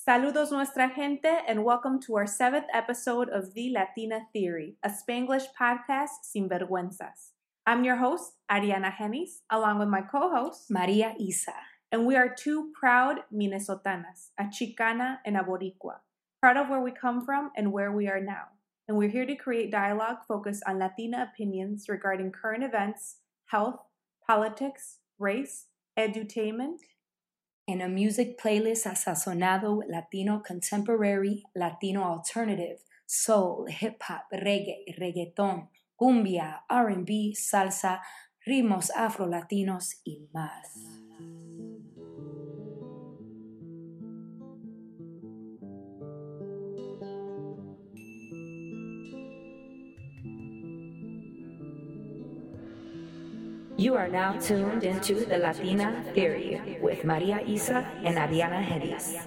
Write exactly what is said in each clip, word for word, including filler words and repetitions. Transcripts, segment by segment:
Saludos nuestra gente and welcome to our seventh episode of The Latina Theory, a Spanglish podcast sin vergüenzas. I'm your host, Ariana Hennis, along with my co-host, Maria Isa. And we are two proud Minnesotanas, a Chicana and a Boricua, proud of where we come from and where we are now. And we're here to create dialogue focused on Latina opinions regarding current events, health, politics, race, edutainment, and a music playlist sazonado with Latino contemporary, Latino alternative, soul, hip-hop, reggae, reggaeton, cumbia, R and B, salsa, ritmos afro-latinos y más. You are now tuned into the Latina Theory with Maria Isa and Ariana Hennis.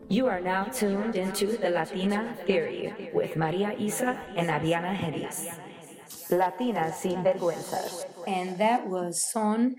You are now tuned into the Latina Theory with Maria Isa and Ariana Hedis. Latinas sin vergüenzas. And that was Son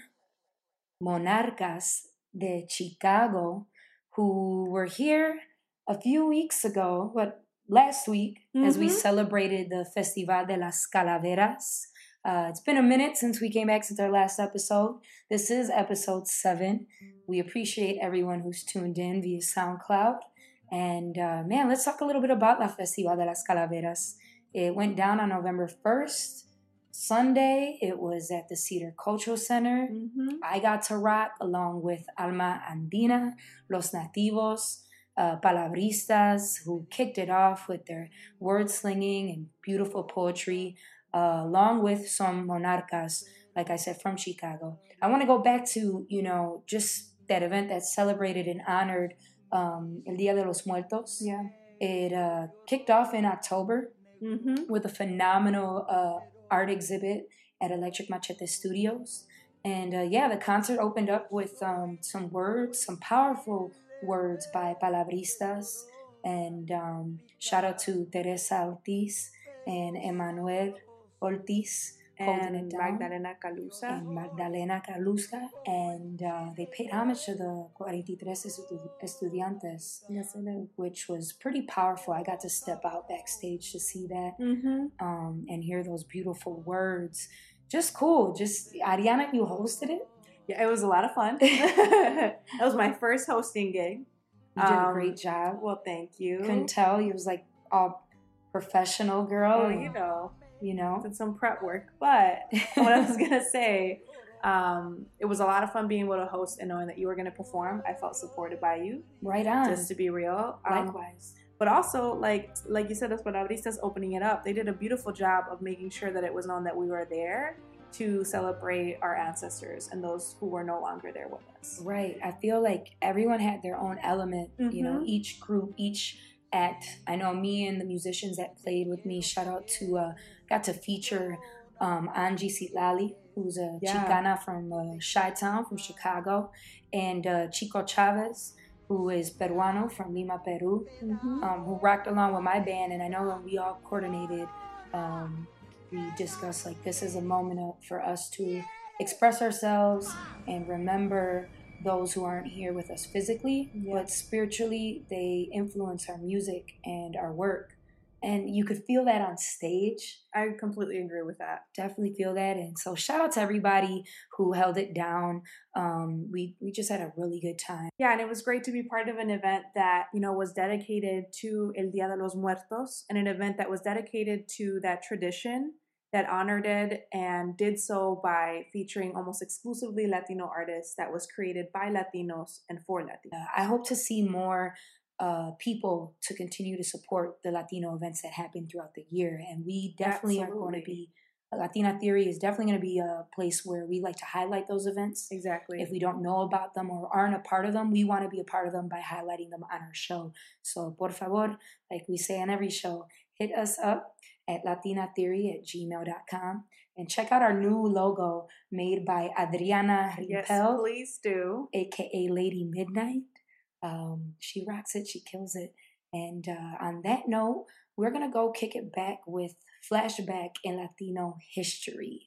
Monarcas de Chicago, who were here a few weeks ago, but last week, mm-hmm. as we celebrated the Festival de las Calaveras. Uh, it's been a minute since we came back since our last episode. This is episode seven. We appreciate everyone who's tuned in via SoundCloud. And uh, man, let's talk a little bit about La Festival de las Calaveras. It went down on November first, Sunday. It was at the Cedar Cultural Center. Mm-hmm. I got to rock along with Alma Andina, Los Nativos, uh, Palabristas, who kicked it off with their word slinging and beautiful poetry. Uh, along with some monarcas, like I said, from Chicago. I want to go back to, you know, just that event that celebrated and honored um, El Día de los Muertos. Yeah. It uh, kicked off in October mm-hmm. with a phenomenal uh, art exhibit at Electric Machete Studios. And uh, yeah, the concert opened up with um, some words, some powerful words by Palabristas. And um, shout out to Teresa Ortiz and Emmanuel Ortiz and Magdalena Calusa and Magdalena Calusa, and uh, they paid homage to the forty-three Estudiantes, yes, I did. Which was pretty powerful. I got to step out backstage to see that mm-hmm. um, and hear those beautiful words. Just cool. Just Ariana, you hosted it. Yeah, it was a lot of fun. That was my first hosting gig. You did um, a great job. Well, thank you. Couldn't tell. You was like all professional girl. Oh, you know. You know, did some prep work, but what I was gonna say, um, it was a lot of fun being able to host and knowing that you were gonna perform. I felt supported by you, right on. Just to be real, um, likewise. But also, like like you said, as Palabristas opening it up, they did a beautiful job of making sure that it was known that we were there to celebrate our ancestors and those who were no longer there with us. Right. I feel like everyone had their own element. Mm-hmm. You know, each group, each act. I know me and the musicians that played with me. Shout out to. Uh, Got to feature um, Angie Citlali, who's a yeah. Chicana from uh, Chi-Town, from Chicago, and uh, Chico Chavez, who is Peruano from Lima, Peru, mm-hmm. um, who rocked along with my band. And I know when we all coordinated, um, we discussed like this is a moment of, for us to express ourselves and remember those who aren't here with us physically, yeah. but spiritually they influence our music and our work. And you could feel that on stage. I completely agree with that. Definitely feel that. And so shout out to everybody who held it down. Um, we, we just had a really good time. Yeah, and it was great to be part of an event that, you know, was dedicated to El Día de los Muertos, and an event that was dedicated to that tradition, that honored it, and did so by featuring almost exclusively Latino artists that was created by Latinos and for Latinos. Uh, I hope to see more Uh, people to continue to support the Latino events that happen throughout the year. And we definitely Absolutely. are going to be, Latina Theory is definitely going to be a place where we like to highlight those events. Exactly. If we don't know about them or aren't a part of them, we want to be a part of them by highlighting them on our show. So, por favor, like we say on every show, hit us up at latinatheory at gmail dot com and check out our new logo made by Adriana Rimpel. Yes, please do. A K A Lady Midnight. Um, she rocks it, she kills it. And uh, on that note, we're going to go kick it back with Flashback in Latino History.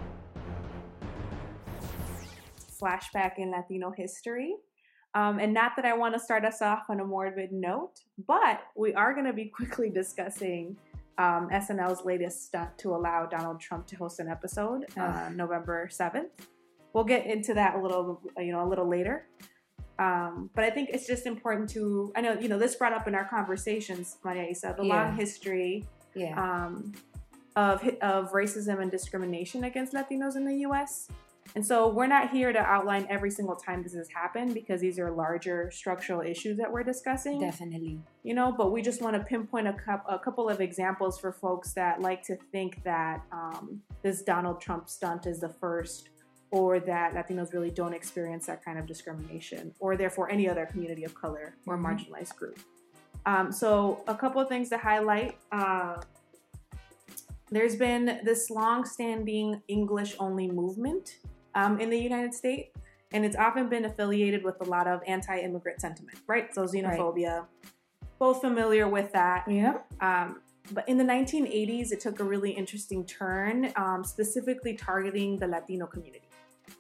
Flashback in Latino History. Um, and not that I want to start us off on a morbid note, but we are going to be quickly discussing um, S N L's latest stunt to allow Donald Trump to host an episode uh, November seventh. We'll get into that a little, you know, a little later. Um, but I think it's just important to, I know, you know, this brought up in our conversations, Maria Isa, the yeah. long history yeah. um, of of racism and discrimination against Latinos in the U S. And so we're not here to outline every single time this has happened, because these are larger structural issues that we're discussing. Definitely. You know, but we just want to pinpoint a, cu- a couple of examples for folks that like to think that um, this Donald Trump stunt is the first, or that Latinos really don't experience that kind of discrimination, or therefore any other community of color or mm-hmm. marginalized group. Um, so a couple of things to highlight. Uh, there's been this long-standing English-only movement um, in the United States. And it's often been affiliated with a lot of anti-immigrant sentiment, right? So xenophobia, right. Both familiar with that. Yeah. Um, but in the nineteen eighties, it took a really interesting turn, um, specifically targeting the Latino community.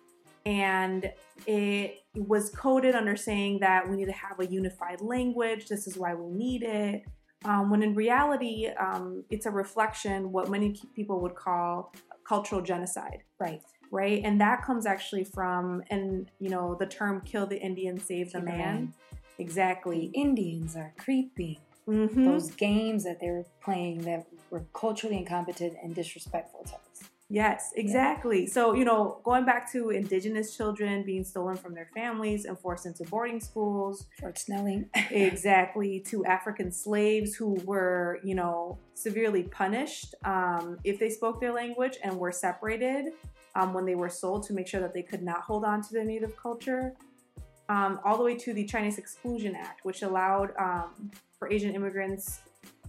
And it was coded under saying that we need to have a unified language. This is why we need it. Um, when in reality, um, it's a reflection what many people would call cultural genocide. Right. Right. And that comes actually from, and you know, the term "kill the Indian, save the man." man. Exactly. The Indians are creepy. Mm-hmm. Those games that they were playing that were culturally incompetent and disrespectful to us. Yes, exactly. Yeah. So, you know, going back to indigenous children being stolen from their families and forced into boarding schools. Fort Snelling. Exactly. To African slaves who were, you know, severely punished um, if they spoke their language and were separated um, when they were sold to make sure that they could not hold on to their native culture. Um, all the way to the Chinese Exclusion Act, which allowed um, for Asian immigrants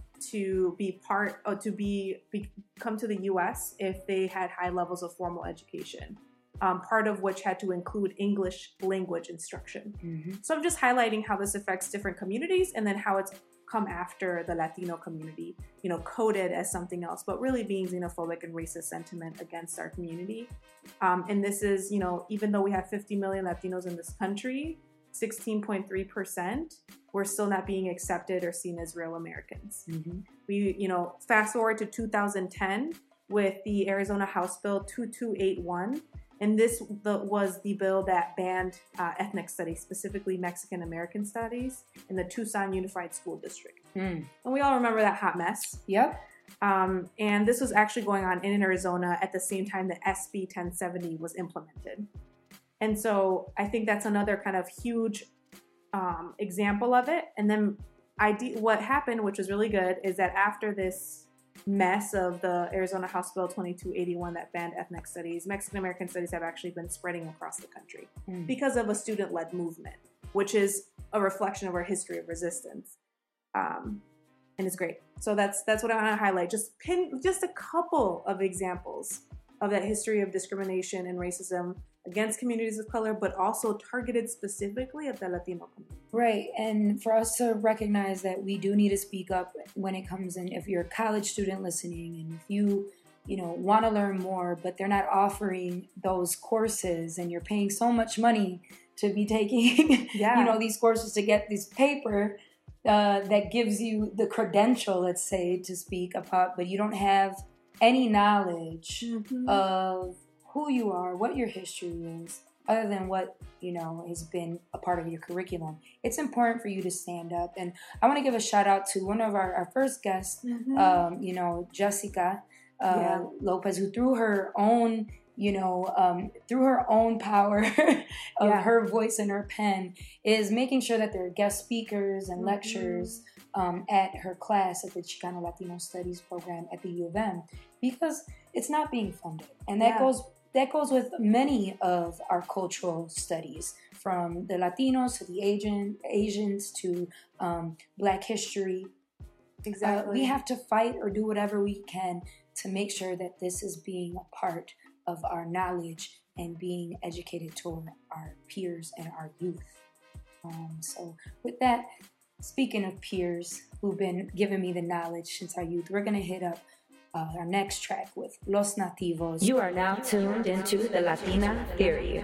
to be part or to be, be come to the U S if they had high levels of formal education, um, part of which had to include English language instruction. Mm-hmm. So I'm just highlighting how this affects different communities and then how it's come after the Latino community, you know, coded as something else, but really being xenophobic and racist sentiment against our community. Um, and this is, you know, even though we have fifty million Latinos in this country, sixteen point three percent, we're still not being accepted or seen as real Americans. Mm-hmm. We, you know, fast forward to two thousand ten with the Arizona House Bill two two eight one. And this the, was the bill that banned uh, ethnic studies, specifically Mexican American studies, in the Tucson Unified School District. Mm. And we all remember that hot mess. Yep. Um, and this was actually going on in Arizona at the same time that S B ten seventy was implemented. And so I think that's another kind of huge um, example of it. And then I de- what happened, which was really good, is that after this mess of the Arizona House Bill twenty-two eighty-one that banned ethnic studies, Mexican American studies have actually been spreading across the country mm. because of a student-led movement, which is a reflection of our history of resistance. Um, and it's great. So that's that's what I want to highlight. Just pin just a couple of examples of that history of discrimination and racism against communities of color, but also targeted specifically at the Latino community. Right, and for us to recognize that we do need to speak up when it comes in, if you're a college student listening and if you, you know, want to learn more, but they're not offering those courses and you're paying so much money to be taking, yeah. you know, these courses to get this paper uh, that gives you the credential, let's say, to speak about, but you don't have any knowledge mm-hmm. of who you are, what your history is, other than what, you know, has been a part of your curriculum. It's important for you to stand up. And I want to give a shout out to one of our, our first guests, mm-hmm. um, you know, Jessica uh, yeah. Lopez, who through her own, you know, um, through her own power of yeah. her voice and her pen, is making sure that there are guest speakers and mm-hmm. lectures um, at her class at the Chicano Latino Studies program at the U of M, because it's not being funded. And that yeah. goes That goes with many of our cultural studies, from the Latinos to the Asian, Asians to um, Black history. Exactly. Uh, we have to fight or do whatever we can to make sure that this is being a part of our knowledge and being educated toward our peers and our youth. Um, so with that, speaking of peers who've been giving me the knowledge since our youth, we're going to hit up Uh, our next track with Los Nativos. You are now tuned into the Latina Theory.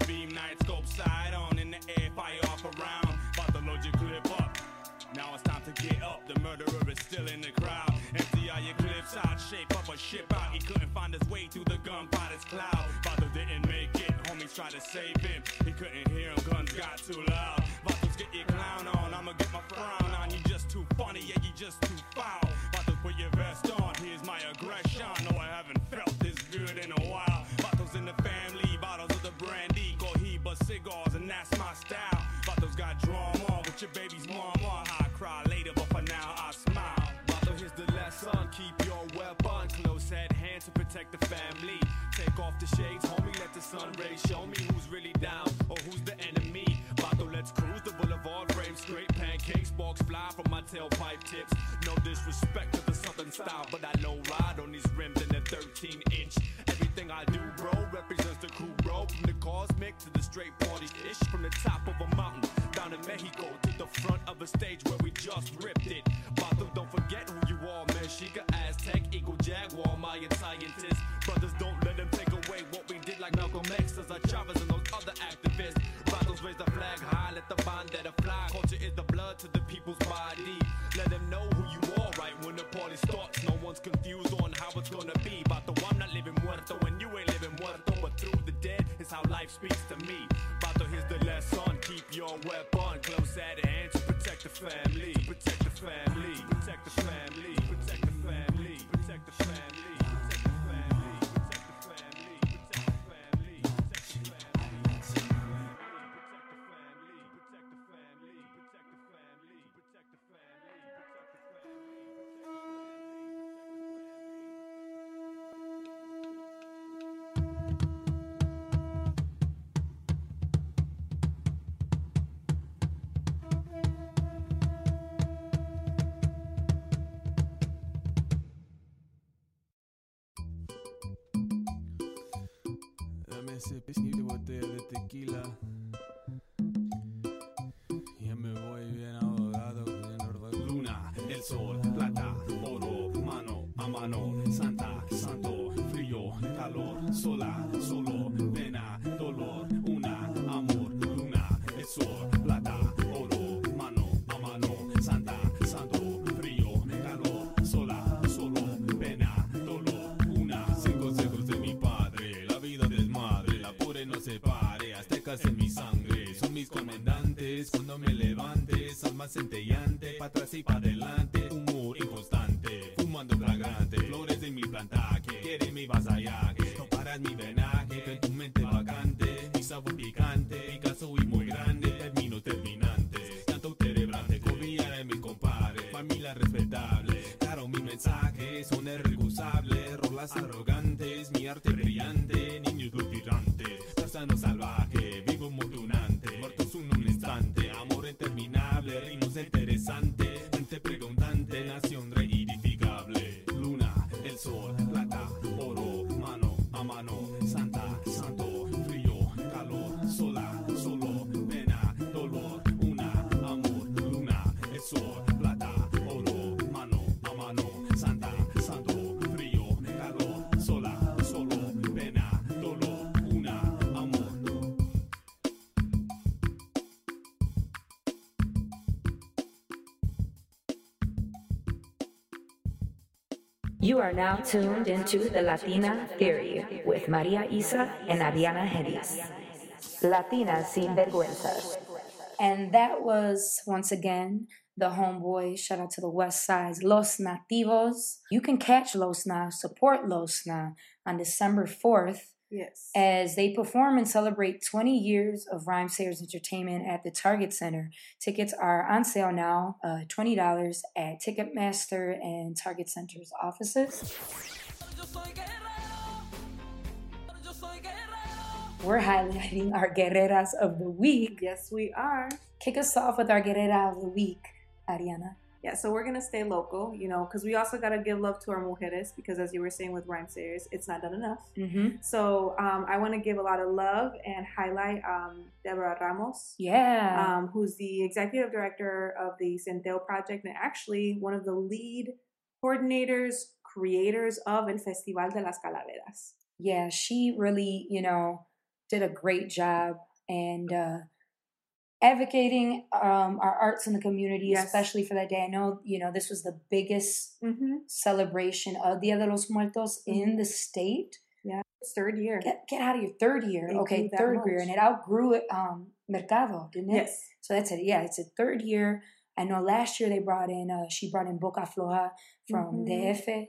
Now it's time to get up, the murderer is still in the crowd. Empty out your clips out, shape up a ship out. He couldn't find his way through the gunpowder's cloud. Vato didn't make it, homies tried to save him. He couldn't hear him, guns got too loud. Vatos, get your clown on, I'ma get my frown on. You just too funny, yeah, you just too foul. Vatos, put your vest on, here's my aggression. No, I haven't felt this good in a while. Vatos in the family, bottles of the brandy. Cohiba cigars, and that's my style. Vatos got drama with your baby's mama. I cry later, but for now I smile. Vato, here's the lesson, keep your weapon close at hand to protect the family. Take off the shades, homie, let the sun rays show me who's really down or who's the enemy. Vato, let's cruise the boulevard, frame straight, pancakes, sparks fly from my tailpipe tips. No disrespect to the southern style, but I low ride on these rims in the thirteen inch. Everything I do, bro, represents the crew, bro. From the cosmic to the straight party-ish. From the top of a mountain, down in Mexico, to the front of a stage where we just ripped it. Vato, don't forget who you are, Mexica, Aztec, Eagle, Jaguar, Mayan scientists. Brothers, don't let them take away what we did like Malcolm X, as Chavez and those other activists. Vatos, raise the flag high, let the bandera fly. Culture is the blood to the people's body. Let them know who you are right when the party starts. No one's confused on how it's gonna be. Vato, I'm not living muerto and you ain't living muerto, but through the dead is how life speaks to me. Vato, here's the lesson, keep your weapon close at hand to protect the family. To protect the family. To protect the family. To protect the family. To protect the family. To protect the family. To protect the family. To protect the family. To protect the family. Protect the family. Protect the family. Protect the family. Protect the Dame ese pisquito botella de tequila. Ya me voy bien ahogado, bien ahogado. Luna, el sol, plata, oro, mano a mano. Santa, santo, frío, calor, sola, solo, pena, dolor, una, amor. Luna, el sol, plata, oro, mano a mano. Santa, santo, frío, calor, sola, solo, pena, dolor, una. Cinco consejos de mi padre, la vida del madre, la pure no se pare, aztecas en mi sangre, son mis comandantes, cuando me levantes, alma centellante, pa' atrás y pa' adelante, humor inconstante, fumando flagrante, flores de mi plantaje, quiere mi vasallaje, no paras mi venaje, que en tu mente vacante, mi sabor picante, Picasso y muy grande, termino terminante, tanto cerebrante, cobillar en mi compadre, familia respetable, claro mi mensaje, son irrecusables, rolas arrogantes, mi arte brillante, niños lupirantes, persano salvaje, vivo modulante, muertos en un instante, amor interminable, ritmos interesantes, mente preguntante, nación reedificable, luna, el sol, plata, oro, mano a mano, santa, santo, frío, calor, sola, solo, pena, dolor, una, amor, luna, el sol, plata, oro, mano a mano, santa, santo, frío, calor, sola, solo, pena, dolor, una, amor. You are now tuned into the Latina Theory with Maria Isa and Ariana Hedis. Latinas sin vergüenzas. And that was, once again, the homeboy. Shout out to the West Sides, Los Nativos. You can catch Los Na, support Los Na on December fourth. Yes. As they perform and celebrate twenty years of Rhymesayers Entertainment at the Target Center. Tickets are on sale now, uh, twenty dollars at Ticketmaster and Target Center's offices. We're highlighting our guerreras of the week. Yes, we are. Kick us off with our guerrera of the week, Ariana. Yeah, so we're going to stay local, you know, because we also got to give love to our mujeres, because as you were saying with Rhymesayers, it's not done enough. Mm-hmm. So um, I want to give a lot of love and highlight um, Deborah Ramos. Yeah. Um, who's the executive director of the Centeo Project and actually one of the lead coordinators, creators of El Festival de las Calaveras. Yeah, she really, you know, did a great job. And uh, advocating um, our arts in the community, Yes. especially for that day. I know, you know, this was the biggest Mm-hmm. celebration of Dia de los Muertos Mhm. in the state. It's third year. Get, get out of your third year. It okay, grew that third year. much. And it outgrew it, um, Mercado, didn't it? Yes. So that's it. Yeah, it's a third year. I know last year they brought in, uh, she brought in Boca Floja from Mhm. D F.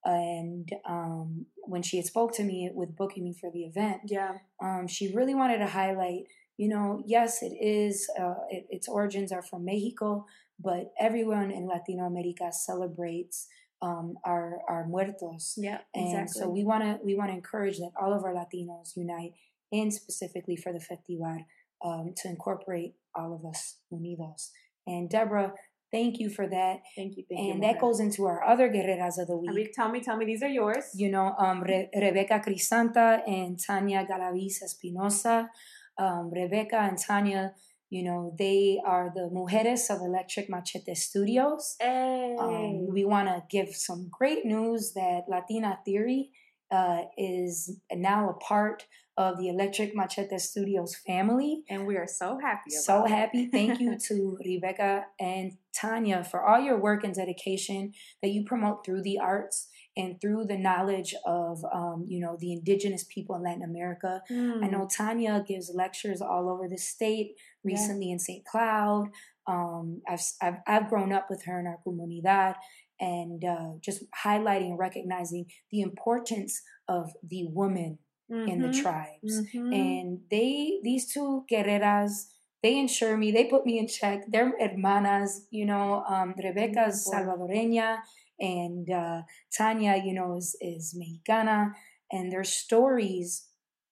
And um, when she had spoke to me with booking me for the event, Yeah. um, she really wanted to highlight, you know, yes, it is, uh, it, its origins are from Mexico, but everyone in Latino America celebrates um, our our muertos. Yeah. And Exactly. so we want to we want to encourage that all of our Latinos unite in specifically for the festival um, to incorporate all of us unidos. And Deborah, thank you for that. Thank you. Thank you. And that Mona. goes into our other guerreras of the I week. mean, tell me, tell me, these are yours. You know, um, Re- Rebecca Crisanta and Tanya Galaviz Espinosa. Um, Rebecca and Tanya, you know, they are the Mujeres of Electric Machete Studios. Hey. Um, we want to give some great news that Latina Theory uh, is now a part of the Electric Machete Studios family. And we are so happy about So it. happy. Thank you to Rebecca and Tanya for all your work and dedication that you promote through the arts and through the knowledge of, um, you know, the indigenous people in Latin America. Mm. I know Tanya gives lectures all over the state, recently in Saint Cloud. Um, I've, I've, I've grown up with her in our comunidad, and uh, just highlighting and recognizing the importance of the woman in the Mhm. tribes. Mhm. And they, these two guerreras, they ensure me, they put me in check. They're hermanas, you know, um, Rebecca's Wonderful. Salvadoreña, and uh, Tanya, you know, is, is Mexicana, and their stories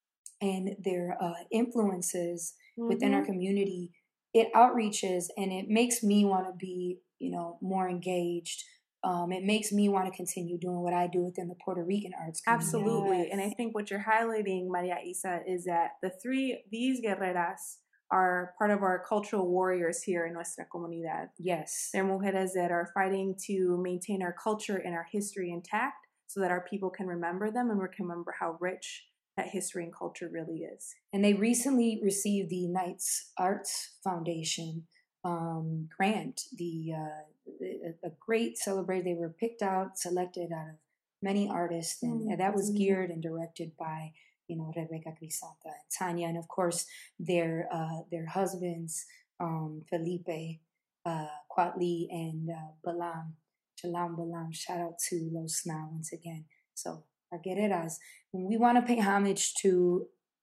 and their uh, influences within our Mhm. community, it outreaches and it makes me want to be, you know, more engaged. Um, it makes me want to continue doing what I do within the Puerto Rican arts community. Absolutely. And I think what you're highlighting, Maria Isa, is that the three, these guerreras are part of our cultural warriors here in nuestra comunidad. Yes. They're mujeres that are fighting to maintain our culture and our history intact so that our people can remember them and we can remember how rich that history and culture really is. And they recently received the Knights Arts Foundation um, grant, the uh, a great celebration. They were picked out, selected out of many artists, and, Mm, and that was that's geared and directed by, you know, Rebecca Crisanta and Tanya, and of course their uh, their husbands, um, Felipe, uh, Quatli, and uh, Balam, Shalom Balam. Shout out to Los Na once again. So our guerreras, we want to pay homage to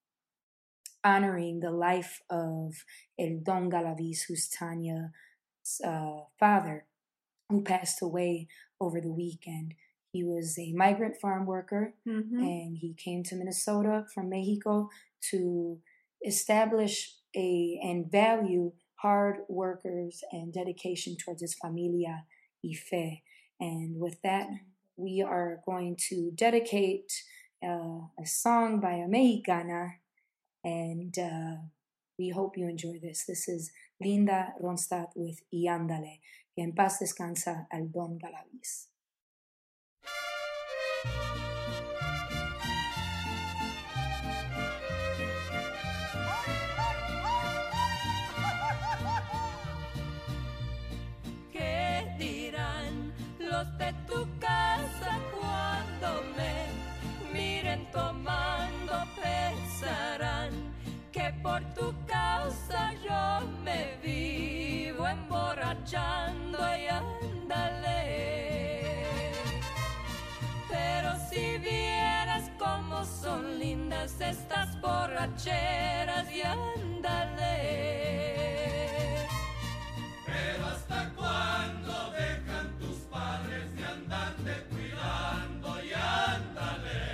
honoring the life of El Don Galaviz, who's Tanya's uh, father, who passed away over the weekend. He was a migrant farm worker, Mhm. and he came to Minnesota from Mexico to establish a and value hard workers and dedication towards his familia y fe. And with that, we are going to dedicate uh, a song by a Mexicana, and uh, we hope you enjoy this. This is Linda Ronstadt with Y Ándale. Que en paz descansa al Don Galaviz. ¿Qué dirán los de tu casa cuando me miren tomando? Pensarán que por tu causa yo me vivo emborrachando y ándale. Pero si vieras cómo son lindas estas borracheras y ándale. Pero hasta cuándo dejan tus padres de andarte cuidando y ándale.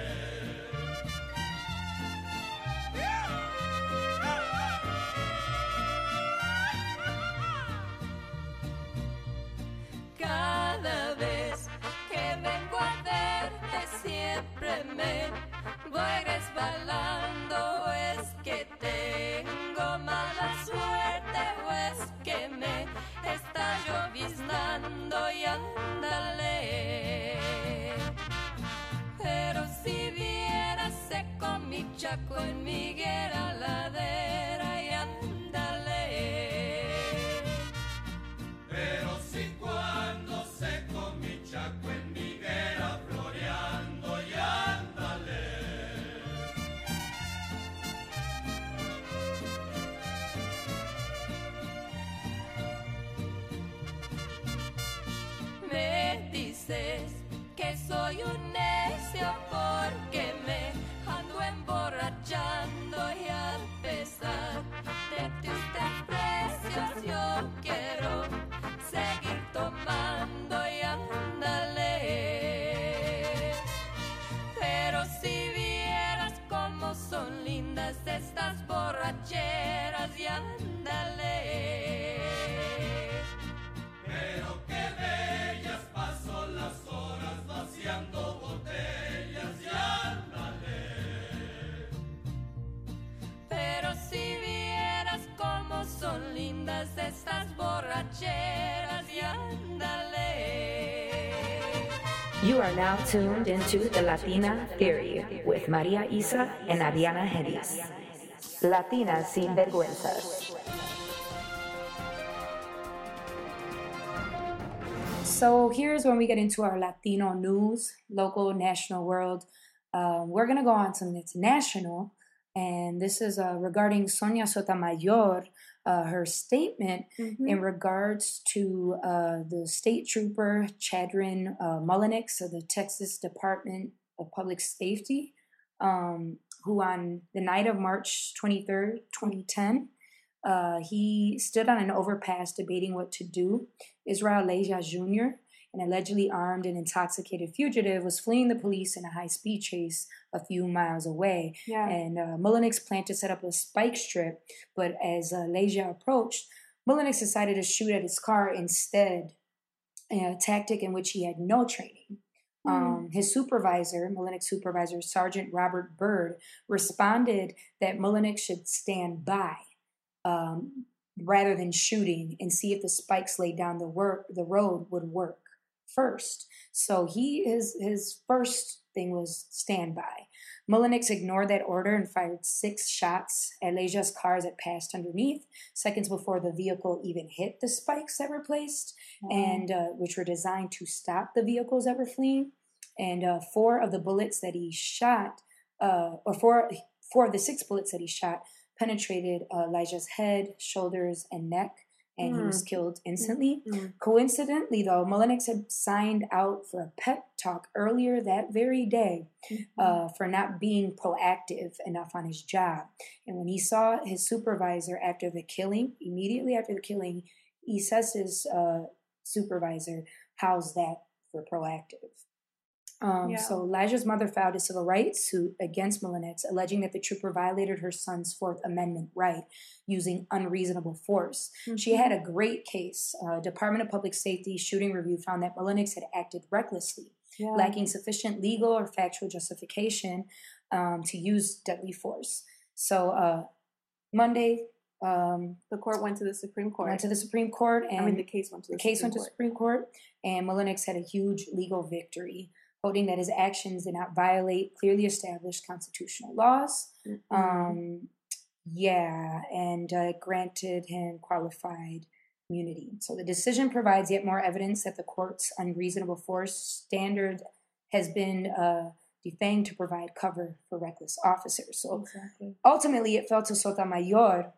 Cada vez que vengo a verte siempre me voy resbalando. Es que tengo mala suerte o es que me está lloviznando y ándale. Pero si vieras seco mi chaco en mi higuera ladera y ándale. dices que soy un necio porque me ando emborrachando y al pesar de tus desprecios yo quiero seguir tomando y ándale. Pero si vieras cómo son lindas estas borracheras y ándale. Pero qué bellas paso las horas vaciando botellas y ándale. Pero si vieras cómo son lindas estas borracheras y ándale. You are now tuned into the Latina Theory with Maria Isa and Ariana Hedis. Latinas sin vergüenzas. So here's when we get into our Latino news, local, national, world. Uh, we're going to go on something that's national, and this is uh, regarding Sonia Sotomayor, uh, her statement mm-hmm. in regards to uh, the state trooper Chadron uh, Mullenix of the Texas Department of Public Safety, um, who on the night of March twenty-third, twenty ten, Uh, he stood on an overpass debating what to do. Israel Leja Junior, an allegedly armed and intoxicated fugitive, was fleeing the police in a high-speed chase a few miles away. Yeah. And uh, Mullenix planned to set up a spike strip, but as uh, Leja approached, Mullenix decided to shoot at his car instead, a tactic in which he had no training. Mm. Um, his supervisor, Mullenix supervisor, Sergeant Robert Bird, responded that Mullenix should stand by Um, rather than shooting and see if the spikes laid down the work the road would work first. So he his his first thing was stand by. Mullenix ignored that order and fired six shots at Leja's car as it passed underneath, seconds before the vehicle even hit the spikes that were placed, mm. and uh, which were designed to stop the vehicles that were fleeing. And uh, four of the bullets that he shot, uh, or four four of the six bullets that he shot, penetrated uh, Elijah's head, shoulders, and neck, and mm. he was killed instantly. Mm. Coincidentally, though, Mullenix had signed out for a pep talk earlier that very day mm-hmm. uh, for not being proactive enough on his job. And when he saw his supervisor after the killing, immediately after the killing, he says to his uh, supervisor, "How's that for proactive?" Um, yeah. So Elijah's mother filed a civil rights suit against Mullenix, alleging that the trooper violated her son's Fourth Amendment right using unreasonable force. Mm-hmm. She had a great case. Uh, Department of Public Safety shooting review found that Mullenix had acted recklessly, yeah. lacking sufficient legal or factual justification um, to use deadly force. So uh, Monday, um, the court went to the Supreme Court. Went to the Supreme Court, and I mean the case went to the, the case Supreme went to Court. Supreme Court, and Mullenix had a huge legal victory, holding that his actions did not violate clearly established constitutional laws. Mm-hmm. Um, yeah, and uh, granted him qualified immunity. So the decision provides yet more evidence that the court's unreasonable force standard has been uh, defanged to provide cover for reckless officers. So exactly. Ultimately, it fell to Sotomayor,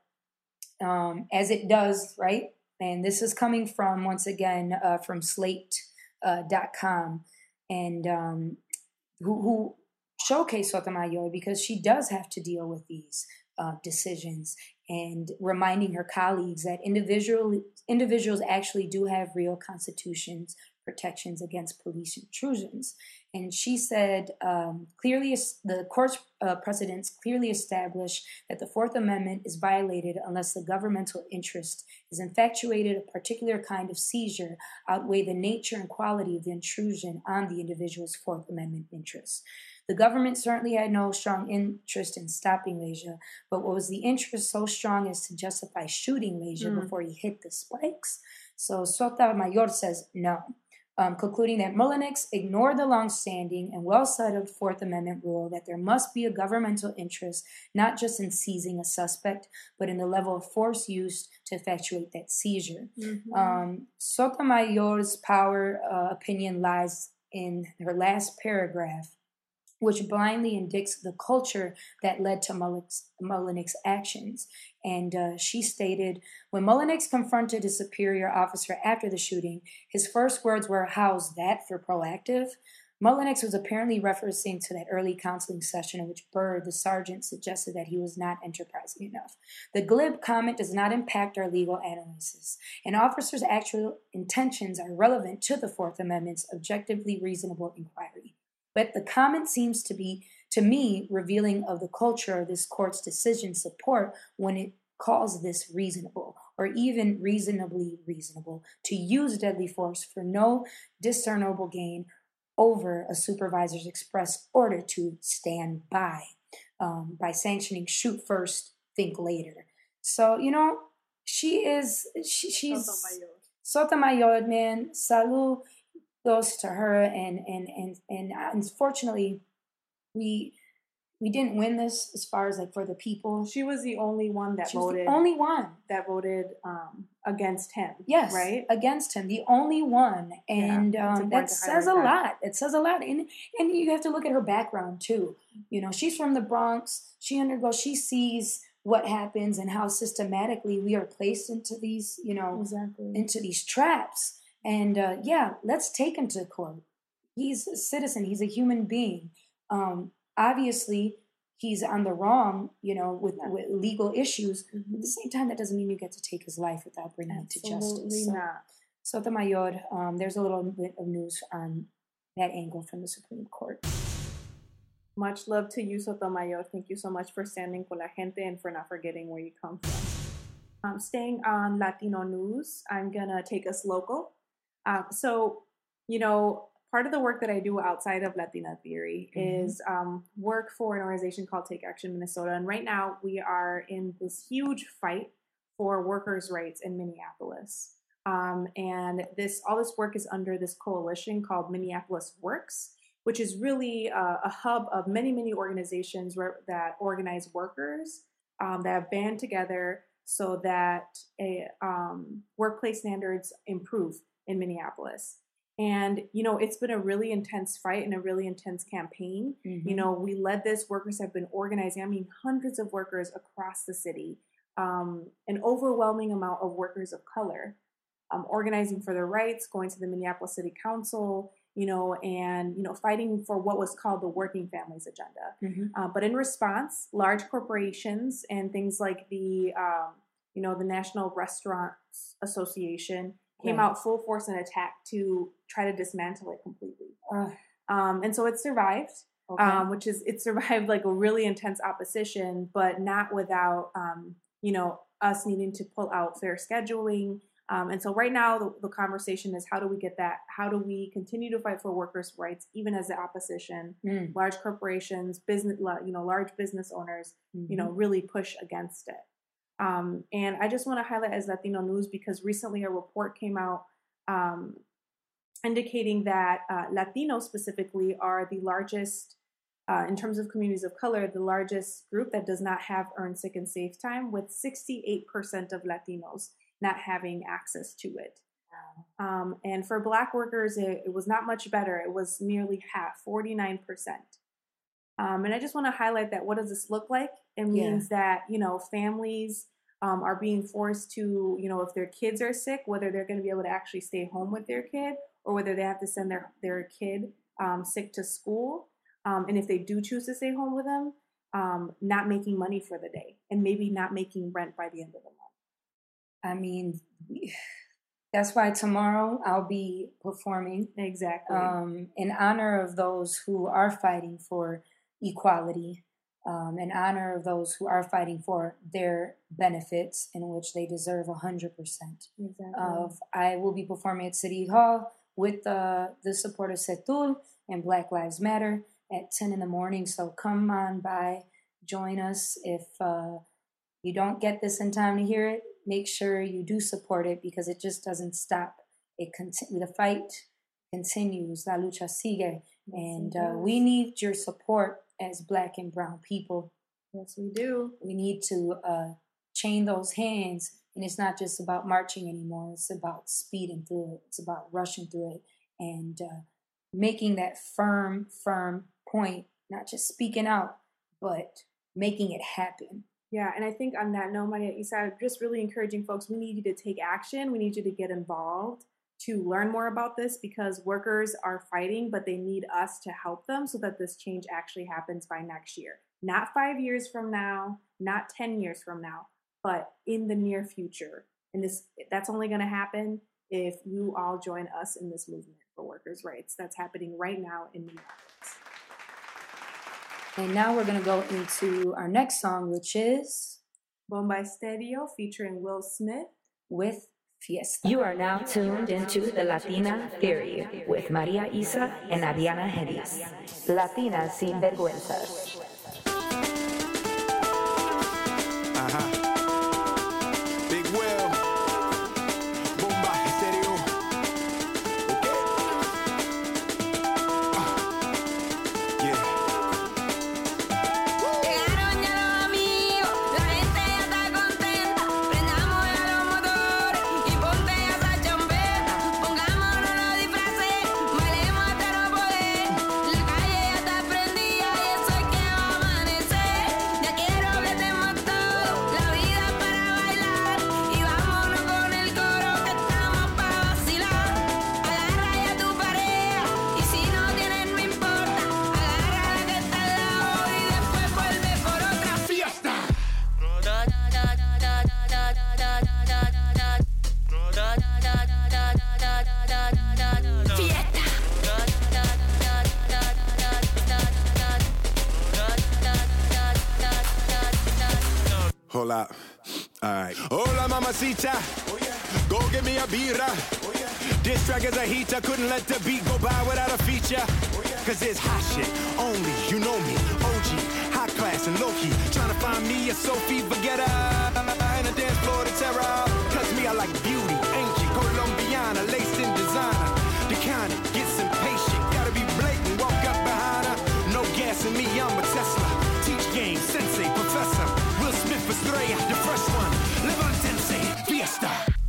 um, as it does, right? And this is coming from, once again, uh, from Slate dot com. And um, who, who showcase Sotomayor because she does have to deal with these uh, decisions, and reminding her colleagues that individual individuals actually do have real constitutions, protections against police intrusions. And she said, um, clearly, the court's uh, precedents clearly establish that the Fourth Amendment is violated unless the governmental interest is infatuated, a particular kind of seizure outweigh the nature and quality of the intrusion on the individual's Fourth Amendment interests. The government certainly had no strong interest in stopping Leja, but was the interest so strong as to justify shooting Leja mm. before he hit the spikes? So Sotomayor says no. Um, concluding that Mullenix ignored the long-standing and well-settled Fourth Amendment rule that there must be a governmental interest not just in seizing a suspect, but in the level of force used to effectuate that seizure. Mm-hmm. Um, Sotomayor's power uh, opinion lies in her last paragraph, which blindly indicts the culture that led to Mullenix, Mullenix's actions. And uh, she stated, when Mullenix confronted his superior officer after the shooting, his first words were, "How's that for proactive?" Mullenix was apparently referencing to that early counseling session in which Bird, the sergeant, suggested that he was not enterprising enough. The glib comment does not impact our legal analysis. An officer's actual intentions are relevant to the Fourth Amendment's objectively reasonable inquiry. But the comment seems to be, to me, revealing of the culture of this court's decision support when it calls this reasonable, or even reasonably reasonable, to use deadly force for no discernible gain over a supervisor's express order to stand by, um, by sanctioning shoot first, think later. So, you know, she is, she, she's Sotomayor, man. Salud goes to her, and and and and unfortunately, we we didn't win this as far as like for the people. She was the only one that She was voted. the only one that voted um, against him. Yes, right, against him, the only one, and yeah, um, that says a that. lot. It says a lot, and and you have to look at her background too. You know, she's from the Bronx. She undergoes. She sees what happens and how systematically we are placed into these, you know, exactly. into these traps. And uh, yeah, let's take him to court. He's a citizen. He's a human being. Um, obviously, he's on the wrong, you know, with, yeah. with legal issues. Mm-hmm. At the same time, that doesn't mean you get to take his life without bringing him to justice. Absolutely not. So, Sotomayor, um, there's a little bit of news on that angle from the Supreme Court. Much love to you, Sotomayor. Thank you so much for standing con la gente and for not forgetting where you come from. Um, staying on Latino news, I'm going to take us local. Um, so, you know, part of the work that I do outside of Latina Theory mm-hmm. is um, work for an organization called Take Action Minnesota. And right now we are in this huge fight for workers' rights in Minneapolis. Um, and this all this work is under this coalition called Minneapolis Works, which is really a, a hub of many, many organizations where, that organize workers um, that have band together so that a, um, workplace standards improve in Minneapolis. And, you know, it's been a really intense fight and a really intense campaign. Mm-hmm. You know, we led this, workers have been organizing, I mean, hundreds of workers across the city, um, an overwhelming amount of workers of color, um, organizing for their rights, going to the Minneapolis City Council, you know, and, you know, fighting for what was called the Working Families Agenda. Mm-hmm. Uh, but in response, large corporations and things like the, um, you know, the National Restaurants Association came right. out full force and attack to try to dismantle it completely. Uh, um, and so it survived, okay. um, which is, it survived like a really intense opposition, but not without, um, you know, us needing to pull out fair scheduling. Um, and so right now the, the conversation is how do we get that? How do we continue to fight for workers' rights, even as the opposition, mm. large corporations, business, you know, large business owners, mm-hmm. you know, really push against it. Um, and I just want to highlight as Latino news because recently a report came out um, indicating that uh, Latinos specifically are the largest, uh, in terms of communities of color, the largest group that does not have earned sick and safe time, with sixty-eight percent of Latinos not having access to it. Wow. Um, and for Black workers, it, it was not much better. It was nearly half, forty-nine percent. Um, and I just want to highlight that what does this look like? It means yeah. that, you know, families um, are being forced to, you know, if their kids are sick, whether they're going to be able to actually stay home with their kid or whether they have to send their, their kid um, sick to school. Um, and if they do choose to stay home with them, um, not making money for the day and maybe not making rent by the end of the month. I mean, that's why tomorrow I'll be performing. Exactly. Um, in honor of those who are fighting for equality, um, in honor of those who are fighting for their benefits, in which they deserve one hundred percent. Exactly. Of, I will be performing at City Hall with uh, the support of CETUL and Black Lives Matter at ten in the morning. So come on by, join us. If uh, you don't get this in time to hear it, make sure you do support it because it just doesn't stop. It conti- the fight continues. La lucha sigue. And uh, we need your support as Black and brown people. Yes, we do. We need to uh, chain those hands. And it's not just about marching anymore. It's about speeding through it. It's about rushing through it and uh, making that firm, firm point not just speaking out, but making it happen. Yeah, and I think on that note, Maria Isa, just really encouraging folks, we need you to take action. We need you to get involved to learn more about this because workers are fighting, but they need us to help them so that this change actually happens by next year. Not five years from now, not ten years from now, but in the near future. And this that's only going to happen if you all join us in this movement for workers' rights that's happening right now in Minneapolis. And now we're going to go into our next song, which is Bomba Estéreo featuring Will Smith with Fiesta. You are now tuned into the Latina Theory with Maria Isa and Ariana Hedis. Latinas sin vergüenzas. Uh-huh. Big Will. Bomba Estéreo. Okay. Uh, yeah. Llegaron ya los amigos, la gente ya está contenta. Prendamos ya los motores y ponte ya esa champeta. Pongámonos los disfraces, bailemos hasta no poder. La calle ya está prendida y eso es que va a amanecer. Ya quiero que estemos todos, la vida es para bailar. Y vámonos con el coro que estamos para vacilar. Agarra ya tu pareja y si no tienes no importa. Agarra la que está al lado y después vuelve por otra fiesta. Hold up. All right. Hola, mamacita. Go get me a birra. This track is a heater. Couldn't let the beat go by without a feature. Cause it's hot shit. Only, you know me. O G, high class and low key. Tryna find me a Sophie Vergara. And a dance floor to terror. Cause me, I like beauty. Ancient, Colombiana. Laced in designer. The kind that gets impatient. Gotta be blatant. Walk up behind her. No gas in me, I'm a Tesla. Teach game, sensei, professor. Will Smith Estrella, the fresh one. Levantense, fiesta.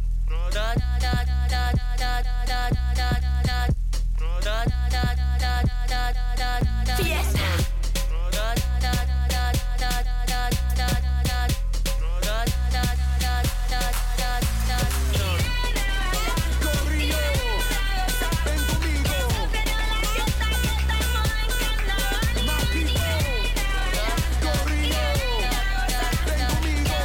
Corrillo, ven conmigo. My people. Corrillo, ven conmigo.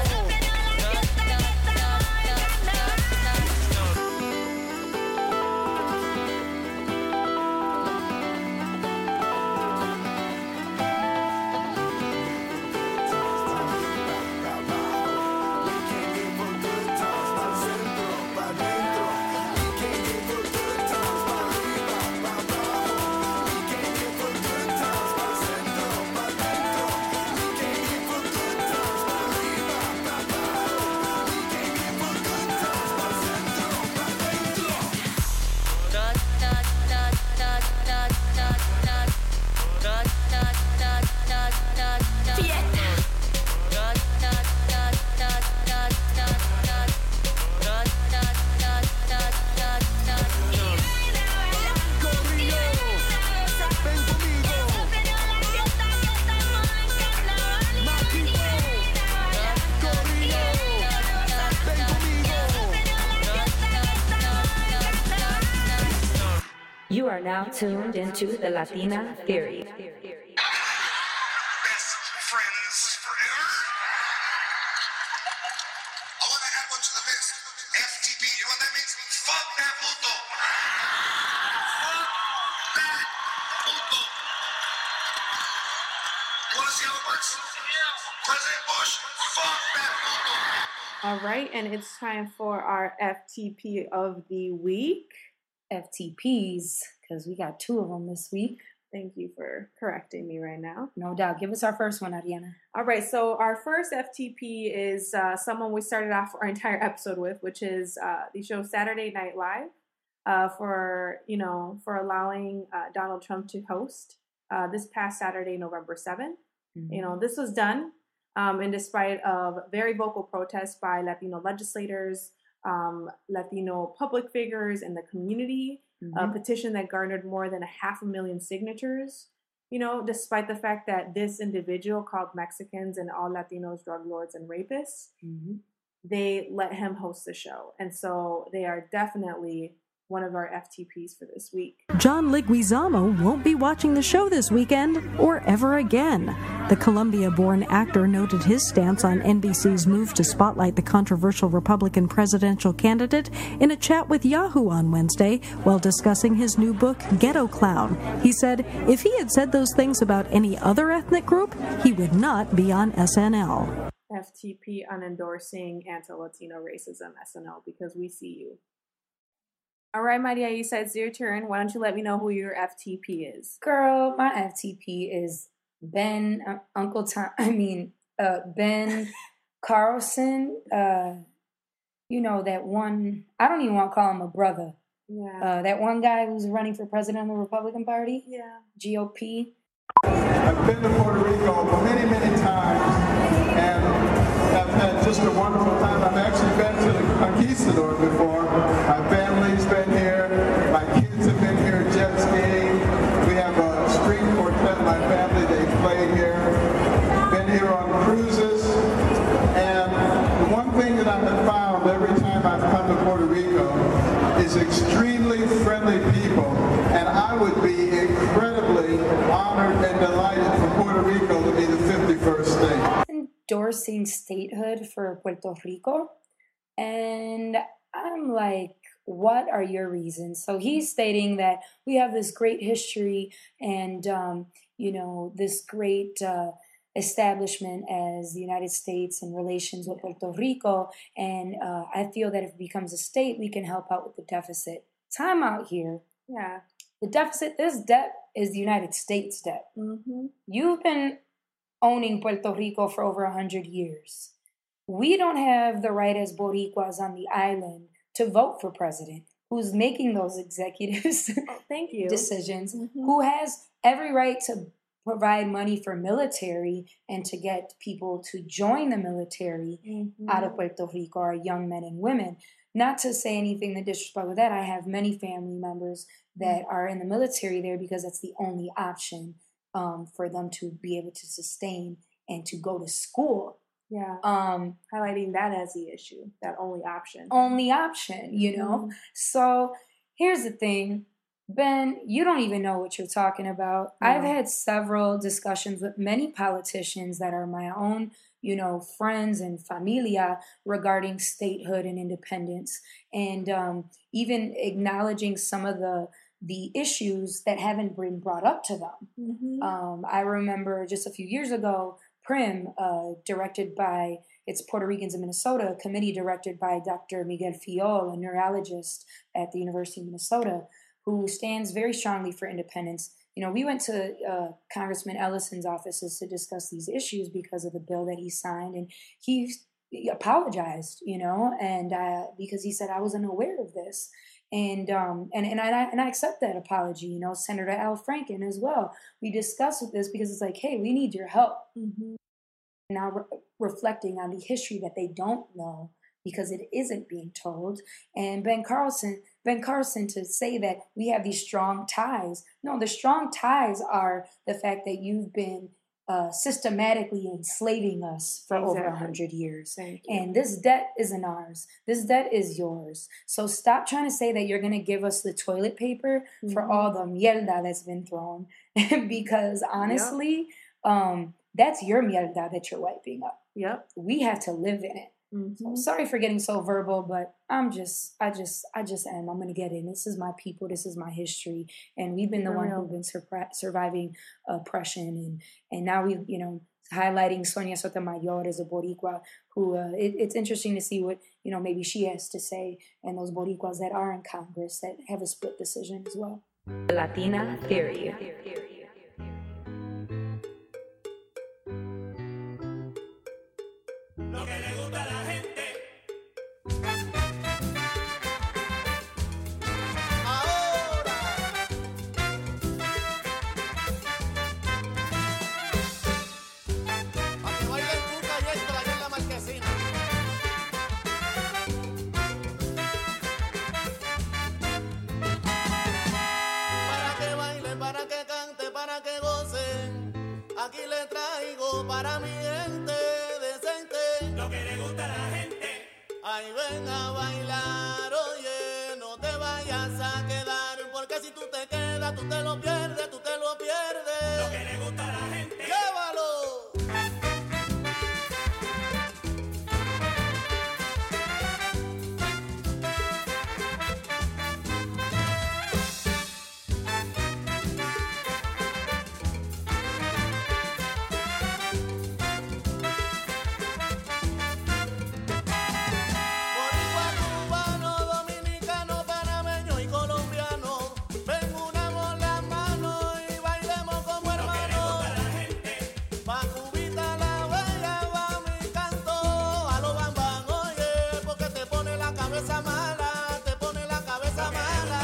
Corrillo, ven conmigo. My people. Corrillo, ven conmigo. You are now tuned into the Latina Theory. Best friends forever. I want to add one to the mix. F T P, you know what that means? Fuck that puto. Fuck that puto. You want to see how it works? President Bush, fuck that puto. All right, and it's time for our F T P of the week. F T Ps, because we got two of them this week. Thank you for correcting me right now. No doubt. Give us our first one, Ariana. All right, so our first F T P is uh, someone we started off our entire episode with, which is uh, the show Saturday Night Live, uh, for you know for allowing uh, Donald Trump to host uh, this past Saturday, November seventh. Mm-hmm. You know, this was done um, in despite of very vocal protests by Latino legislators, um, Latino public figures in the community. Mm-hmm. A petition that garnered more than a half a million signatures. you know, despite the fact that this individual called Mexicans and all Latinos drug lords and rapists, Mm-hmm. they let him host the show. And so they are definitely one of our F T Ps for this week. John Leguizamo won't be watching the show this weekend or ever again. The Colombia-born actor noted his stance on N B C's move to spotlight the controversial Republican presidential candidate in a chat with Yahoo on Wednesday while discussing his new book, Ghetto Clown. He said if he had said those things about any other ethnic group, he would not be on S N L. F T P on endorsing anti-Latino racism, S N L, because we see you. All right, Maria Isa, it's your turn. Why don't you let me know who your F T P is? Girl, my F T P is Ben, uh, Uncle Tom, I mean, uh, Ben Carlson. Uh, you know, that one, I don't even want to call him a brother. Yeah. Uh, that one guy who's running for president of the Republican Party, yeah. G O P. I've been to Puerto Rico many, many times, and I've had just a wonderful time. I've actually been to the Conquistador before. My family's been here. My kids have been here jet skiing. We have a string quartet, my family, they play here. Been here on cruises. And the one thing that I have found every time I've come to Puerto Rico is extremely friendly people. And I would be incredibly honored and delighted for Puerto Rico to be the fifty-first state. Endorsing statehood for Puerto Rico. And I'm like, what are your reasons? So he's stating that we have this great history and, um, you know, this great uh, establishment as the United States in relations with Puerto Rico. And uh, I feel that if it becomes a state, we can help out with the deficit. Time out here. Yeah. The deficit, this debt is the United States debt. Mm-hmm. You've been owning Puerto Rico for over one hundred years. We don't have the right as Boricuas on the island to vote for president, who's making those executives Oh, thank you. decisions, Mm-hmm. who has every right to provide money for military and to get people to join the military Mm-hmm. out of Puerto Rico, our young men and women. Not to say anything that disrespect with that, I have many family members that are in the military there because that's the only option um, for them to be able to sustain and to go to school. Yeah. Um, Highlighting that as the issue, that only option. only option, you know? Mhm. So here's the thing, Ben, you don't even know what you're talking about. No. I've had several discussions with many politicians that are my own, you know, friends and familia regarding statehood and independence, and um, even acknowledging some of the the issues that haven't been brought up to them. Mm-hmm. Um, I remember just a few years ago, PRIM, uh, directed by, it's Puerto Ricans in Minnesota, a committee directed by Doctor Miguel Fiol, a neurologist at the University of Minnesota, who stands very strongly for independence. You know, we went to uh, Congressman Ellison's offices to discuss these issues because of the bill that he signed, and he, he apologized, you know, and uh, because he said, I was unaware of this. And um and and I and I accept that apology. You know, Senator Al Franken as well. We discussed with this because it's like, hey, we need your help. Mm-hmm. Now re- reflecting on the history that they don't know because it isn't being told. And Ben Carlson, Ben Carlson, to say that we have these strong ties. No, the strong ties are the fact that you've been uh, systematically enslaving us for over Exactly. a hundred years. Thank you. And this debt isn't ours. This debt is yours. So stop trying to say that you're going to give us the toilet paper for Mhm. all the mierda that's been thrown. Because honestly, um, that's your mierda that you're wiping up. Yep. We have to live in it. Mm-hmm. So sorry for getting so verbal, but I'm just, I just, I just am. I'm going to get in. This is my people. This is my history. And we've been the For one real. who've been surpri- surviving oppression. And, and now we, you know, highlighting Sonia Sotomayor as a Boricua who, uh, it, it's interesting to see what, you know, maybe she has to say, and those Boricuas that are in Congress that have a split decision as well. Latina Theory. Lo que le gusta a la gente. Pa' que baile el cuca y esto allá en la marquesina. Para que baile, para que cante, para que goce. gusta a la gente. Ay, ven a bailar, oye, no te vayas a quedar, porque si tú te quedas, tú te lo pierdes, tú te lo pierdes. Lo que le gusta a la gente. ¡Llévalo! Boricua, cubano, dominicano, panameño y colombiano, ven, unamos las manos y bailemos como Lo que le gusta a hermanos. la gente. Pa' Cubita la bella va mi canto, a lo bambán, oye, porque te pone la cabeza mala, te pone la cabeza mala.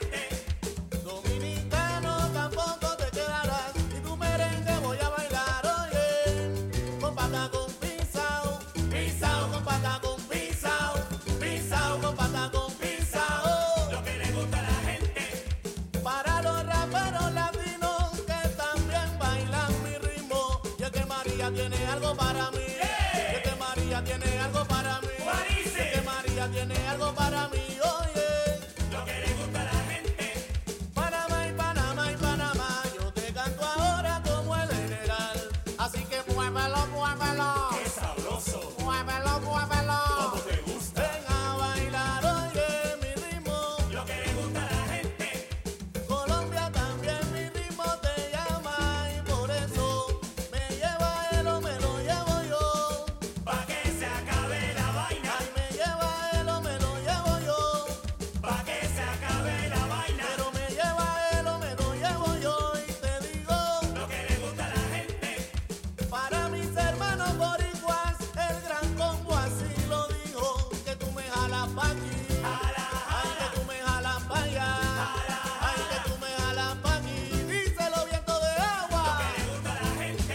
Dominicano tampoco te quedarás, y tu merengue voy a bailar, oye, con pata con pisao, pisao con pata con pisao, pisao con pata con pisao. Lo que le gusta a la gente. Para los raperos latinos que también bailan mi ritmo, y es que María tiene algo para mí, y es que María tiene algo para mí, y es que María tiene algo para mí, oye. Lo que le gusta a la gente. Panamá y Panamá y Panamá, yo te canto ahora como el general, así que muévelo, muévelo, Qué sabroso. muévelo, muévelo. Como te gusta. Ven a bailar, oye, mi ritmo. Lo que le gusta a la gente. Colombia también mi ritmo te llama y por eso me lleva él o me lo llevo yo. Pa' que se acabe la vaina. Ay, me lleva él o me lo llevo yo. Pa' que se acabe la vaina. Pero me lleva él o me lo llevo yo y te digo, Lo que le gusta a la gente. para mis hermanos boricuas, el gran combo así lo dijo, que tú me jalas pa' aquí. Ay, que tú me jalas pa' allá. Ay, que tú me jalas pa' aquí. Díselo, viento de agua. Lo que le gusta a la gente.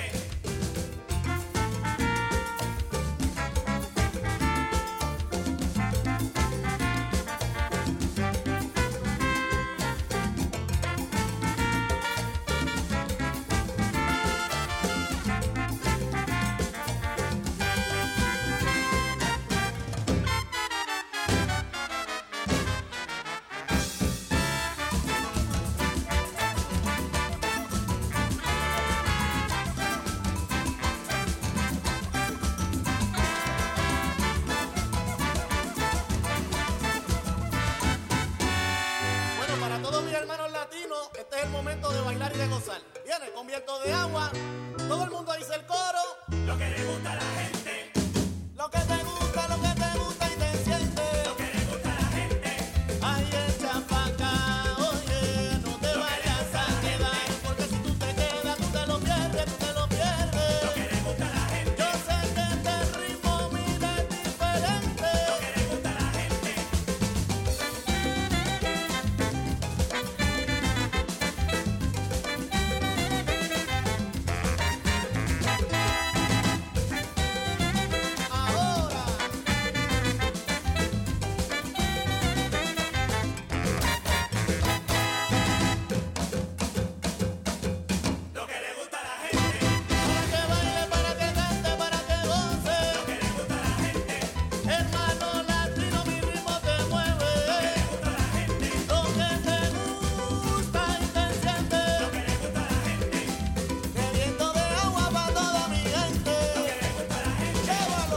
Bueno, para todos mis hermanos latinos, este es el momento de bailar y de gozar. Viene con viento de agua, todo el mundo dice el coro. Lo que le gusta a la gente. Lo que te gusta, lo que te gusta y te siente. Lo que le gusta a la gente. Ay, echa pa' acá, oye, no te vayas a quedar, porque si tú te quedas, tú te lo pierdes, tú te lo pierdes. Lo que le gusta a la gente. Yo sé que este ritmo mira es diferente. Lo que le gusta a la gente. Ahora. Lo que le gusta a la gente. Para que baile, para que cante, para que goce. Lo que le gusta a la gente. Hermano latino, mi ritmo te mueve. Lo que le gusta a la gente. Lo que te gusta y te enciende. Lo que le gusta a la gente. De viento de agua para toda mi gente. Lo que le gusta a la gente. Llévalo.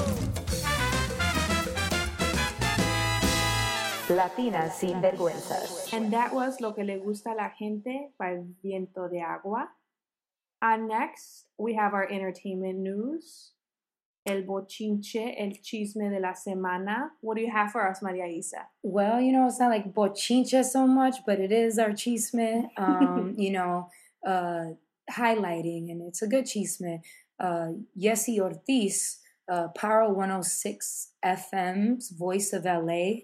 Latinas sin vergüenzas. And that was Lo que le gusta a la gente by Viento de Agua. And next, we have our entertainment news. El bochinche, el chisme de la semana. What do you have for us, Maria Isa? Well, you know, it's not like bochinche so much, but it is our chisme, um, you know, uh, highlighting, and it's a good chisme. Uh, Yesy Ortiz, uh, Power one oh six F M's Voice of L A,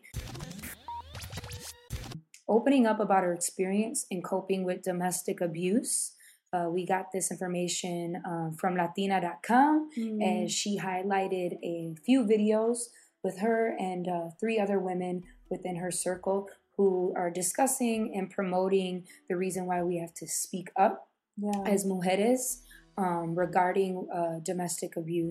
opening up about her experience in coping with domestic abuse. Uh, we got this information um, from Latina dot com, Mm. and she highlighted a few videos with her and uh, three other women within her circle who are discussing and promoting the reason why we have to speak up Yeah. as mujeres um, regarding uh, domestic abuse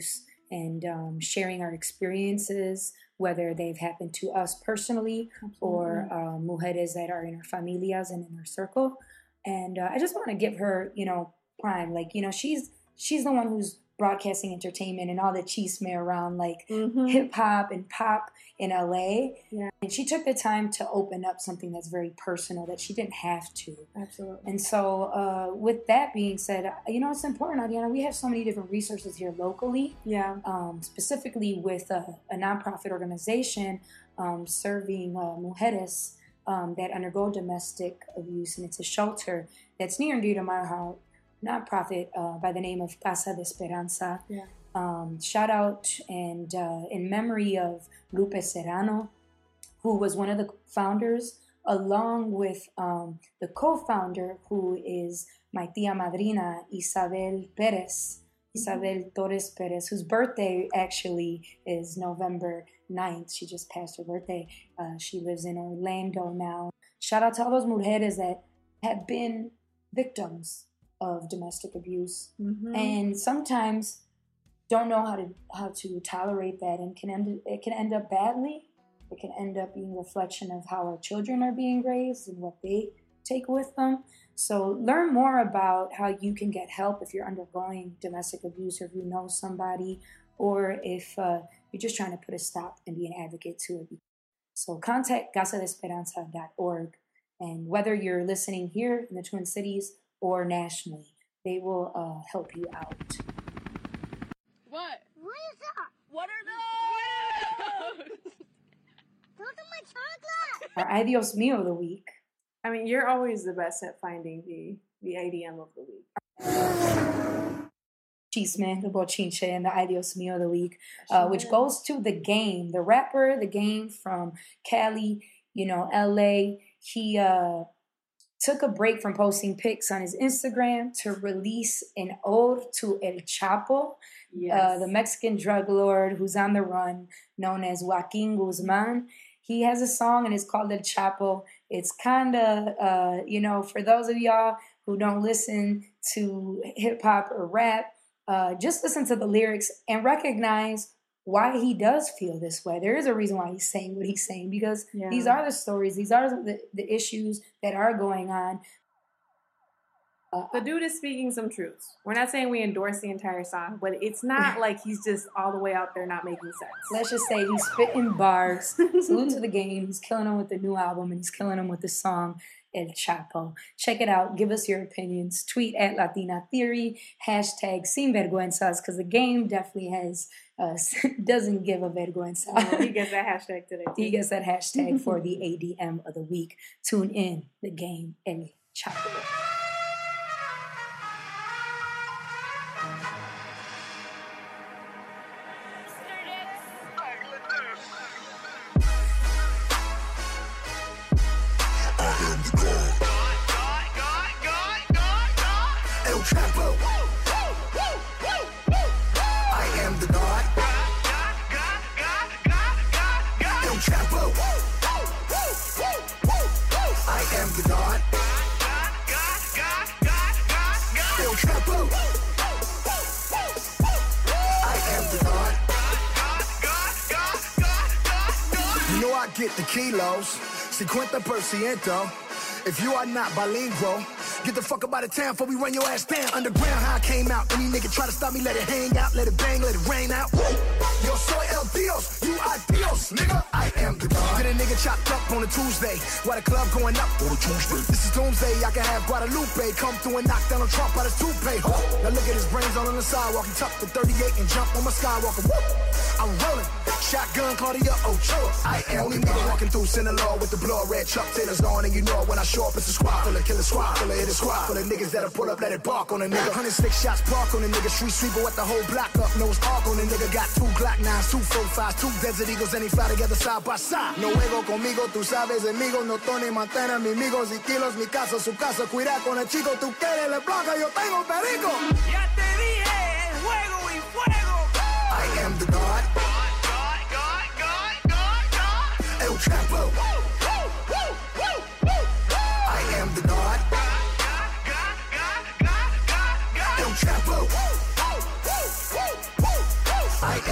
and um, sharing our experiences, whether they've happened to us personally or uh, mujeres that are in our familias and in our circle. And uh, I just want to give her, you know, prime. Like, you know, she's she's the one who's broadcasting entertainment and all the chisme around like Mhm. hip hop and pop in L A. Yeah. And she took the time to open up something that's very personal that she didn't have to. Absolutely. And so, uh, with that being said, you know, it's important, Ariana. We have so many different resources here locally, Yeah. um, specifically with a, a nonprofit organization um, serving uh, mujeres um, that undergo domestic abuse, and it's a shelter that's near and dear to my heart. Nonprofit uh, by the name of Casa de Esperanza. Yeah. Um, shout out and uh, in memory of Lupe Serrano, who was one of the founders, along with um, the co-founder, who is my tia madrina, Isabel Perez, Isabel Torres Perez, whose birthday actually is November ninth. She just passed her birthday. Uh, she lives in Orlando now. Shout out to all those mujeres that have been victims of domestic abuse, Mhm. and sometimes don't know how to how to tolerate that, and can end it can end up badly. It can end up being a reflection of how our children are being raised and what they take with them. So learn more about how you can get help if you're undergoing domestic abuse, or if you know somebody, or if uh, you're just trying to put a stop and be an advocate to it. So contact casa de esperanza dot org, and whether you're listening here in the Twin Cities or nationally, they will uh, help you out. What? What is that? What are those? Those are my chocolate. Our Ay Dios Mío of the week. I mean, you're always the best at finding the the A D M of the week. Chisme, the bochinche, and the Ay Dios Mío of the week, uh, which goes to The Game, the rapper, The Game from Cali, you know, L A. He uh, took a break from posting pics on his Instagram to release an ode to El Chapo, Yes. uh, the Mexican drug lord who's on the run, known as Joaquin Guzman. He has a song and it's called El Chapo. It's kind of, uh, you know, for those of y'all who don't listen to hip hop or rap, uh, just listen to the lyrics and recognize why he does feel this way. There is a reason why he's saying what he's saying, because Yeah. these are the stories, these are the, the issues that are going on. Uh, The dude is speaking some truths. We're not saying we endorse the entire song, but it's not like he's just all the way out there not making sense. Let's just say he's spitting bars. Salute to The Game. He's killing them with the new album, and he's killing them with the song El Chapo. Check it out. Give us your opinions. Tweet at Latina Theory. Hashtag Sin Vergüenzas, because The Game definitely has uh, doesn't give a vergüenza. Oh, he gets that hashtag today. Too. He gets that hashtag for the A D M of the week. Tune in. The Game El Chapo. El Chapo. I am the God. El Chapo. I am the God. El Chapo. I am the God. You know I get the kilos, cincuenta por ciento. If you are not bilingual, get the fuck up out of town before we run your ass down. Underground, how I came out. Any nigga try to stop me, let it hang out, let it bang, let it rain out. Yo soy el Dios, you are Dios, nigga. I am the God. Get a nigga chopped up on a Tuesday, while the club going up on a Tuesday. This is doomsday, I can have Guadalupe come through and knock down a Trump out his toupee. Huh? Now look at his brains all on the sidewalk. He tucked the thirty-eight and jump on my Skywalker. Woo! I'm rolling, shotgun Claudia Ochoa. I am only nigga walking through Sinaloa with the blood red Chuck Taylors on, and you know when I show up, it's a squad full of killer squad full of hit a squad full of niggas that'll pull up, let it bark on a nigga. Hundred six shots park on a nigga, street sweeper with the whole block up, nose arc on a nigga. Got two Glock nines, two four fives, two Desert Eagles, and he fly together side by side. No juego conmigo, tú sabes, amigos, no Tony Montana, mi amigos y kilos, mi casa, su casa, cuida con el chico, tú quieres le blanca, yo tengo perico. Ya te dije, juego y fuego. I am the God. El Chapo. I am the God. El Chapo. I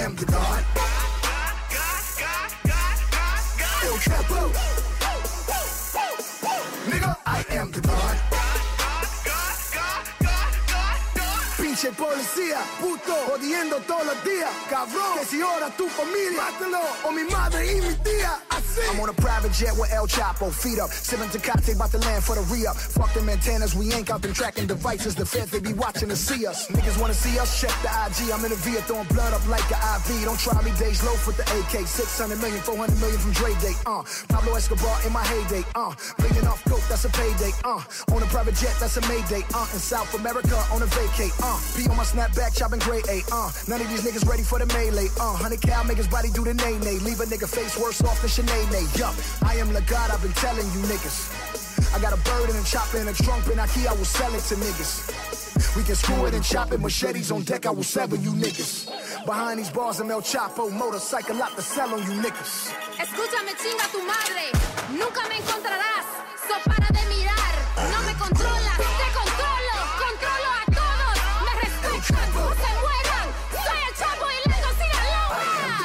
soy policía, puto, jodiendo todos los días, cabrón. Que si ora tu familia, mátalo, o mi madre y mi tía. Así. I'm on a private jet with El Chapo, feet up, sipping Tecate, about to land for the re-up. Fuck them antennas, we ain't out them tracking devices. The feds, they be watching to see us. Niggas wanna see us, check the I G. I'm in a V, throwing blood up like an I V. Don't try me, days low with the A K. six hundred million, four hundred million from Dre Day. Uh, Pablo Escobar in my heyday. Uh, million off coke, that's a payday. Uh, on a private jet, that's a Mayday. Uh, in South America, on a vacate. Uh, P on my snapback, chopping grade A. Uh, none of these niggas ready for the melee. Uh, hundred cal make his body do the nay-nay. Leave a nigga face worse off than Sinead. Yup, I am the God, I've been telling you niggas. I got a bird and a chopper and a trunk, and Ikea, I will sell it to niggas. We can screw it and chop it, machetes on deck, I will sever you niggas. Behind these bars, I'm El Chapo, motorcycle, lot to sell on you niggas. Escúchame, chinga tu madre. Nunca me encontrarás. So para de mirar. No me controlas, te controlo. Controlo a todos. Me respetan, se mueran. Soy el Chapo y Lego Sinaloa.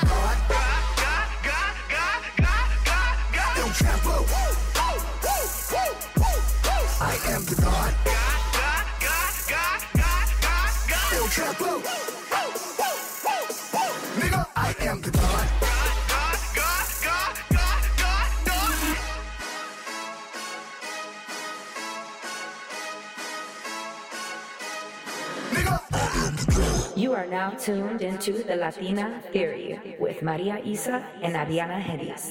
El Chapo. I am the God. El Chapo. Nigga, I am the God. You are now tuned into the Latina Theory with Maria Isa and Ariana Hedis.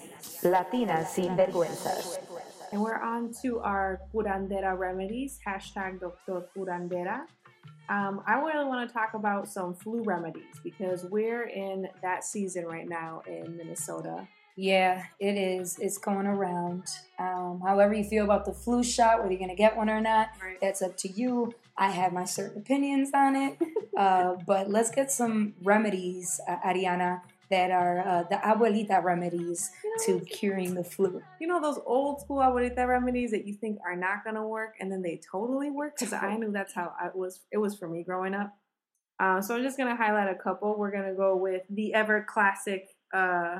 Latinas sin vergüenzas. And we're on to our curandera remedies, hashtag Doctor Curandera. Um, I really want to talk about some flu remedies because we're in that season right now in Minnesota. Yeah, it is. It's going around. Um, however you feel about the flu shot, whether you're going to get one or not, Right. that's up to you. I have my certain opinions on it. uh, but let's get some remedies, uh, Ariana, that are uh, the abuelita remedies to curing the flu. You know those old school abuelita remedies that you think are not going to work and then they totally work? Because I knew that's how it was, it was for me growing up. Uh, so I'm just going to highlight a couple. We're going to go with the ever classic uh,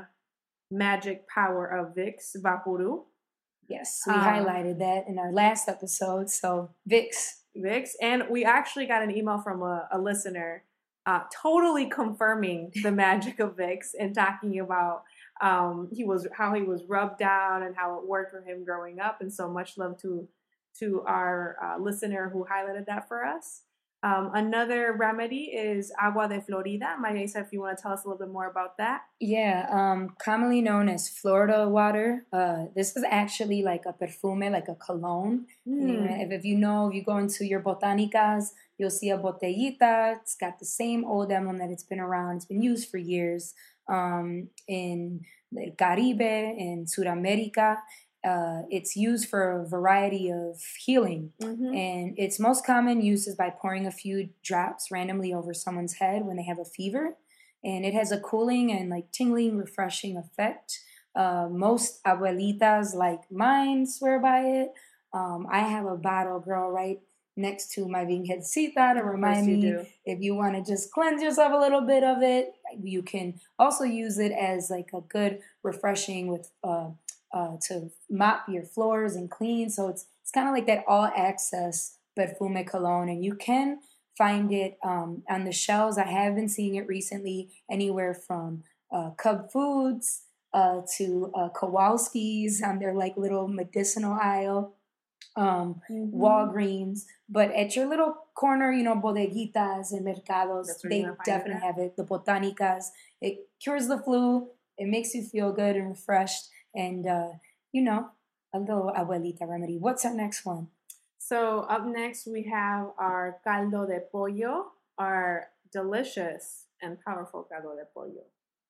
magic power of Vicks Vaporub. Yes, we Um, highlighted that in our last episode. So, Vicks. Vicks. And we actually got an email from a, a listener uh, totally confirming the magic of Vicks and talking about um, he was how he was rubbed down and how it worked for him growing up. And so much love to to our uh, listener who highlighted that for us. Um, another remedy is agua de Florida. Maria Isa, if you want to tell us a little bit more about that. Yeah, um, commonly known as Florida water. Uh, this is actually like a perfume, like a cologne. Mm. If, if you know, if you go into your botanicas, you'll see a botellita. It's got the same old emblem that it's been around. It's been used for years um, in the Caribe, in Sudamerica. Uh, it's used for a variety of healing. Mm-hmm. And its most common use is by pouring a few drops randomly over someone's head when they have a fever. And it has a cooling and like tingling, refreshing effect. Uh, most abuelitas like mine swear by it. Um, I have a bottle, girl, right next to my virgencita to remind you me do. if you want to just cleanse yourself a little bit of it. You can also use it as like a good refreshing with uh, uh, to mop your floors and clean. So it's it's kind of like that all access perfume cologne, and you can find it um, on the shelves. I have been seeing it recently anywhere from uh, Cub Foods uh, to uh, Kowalski's on their like little medicinal aisle, um, Mhm. Walgreens. But at your little corner, you know, bodeguitas and mercados, That's where they you're gonna find definitely it. have it. The botanicas, it cures the flu. It makes you feel good and refreshed, and uh, you know, a little abuelita remedy. What's our next one? So up next we have our caldo de pollo, our delicious and powerful caldo de pollo.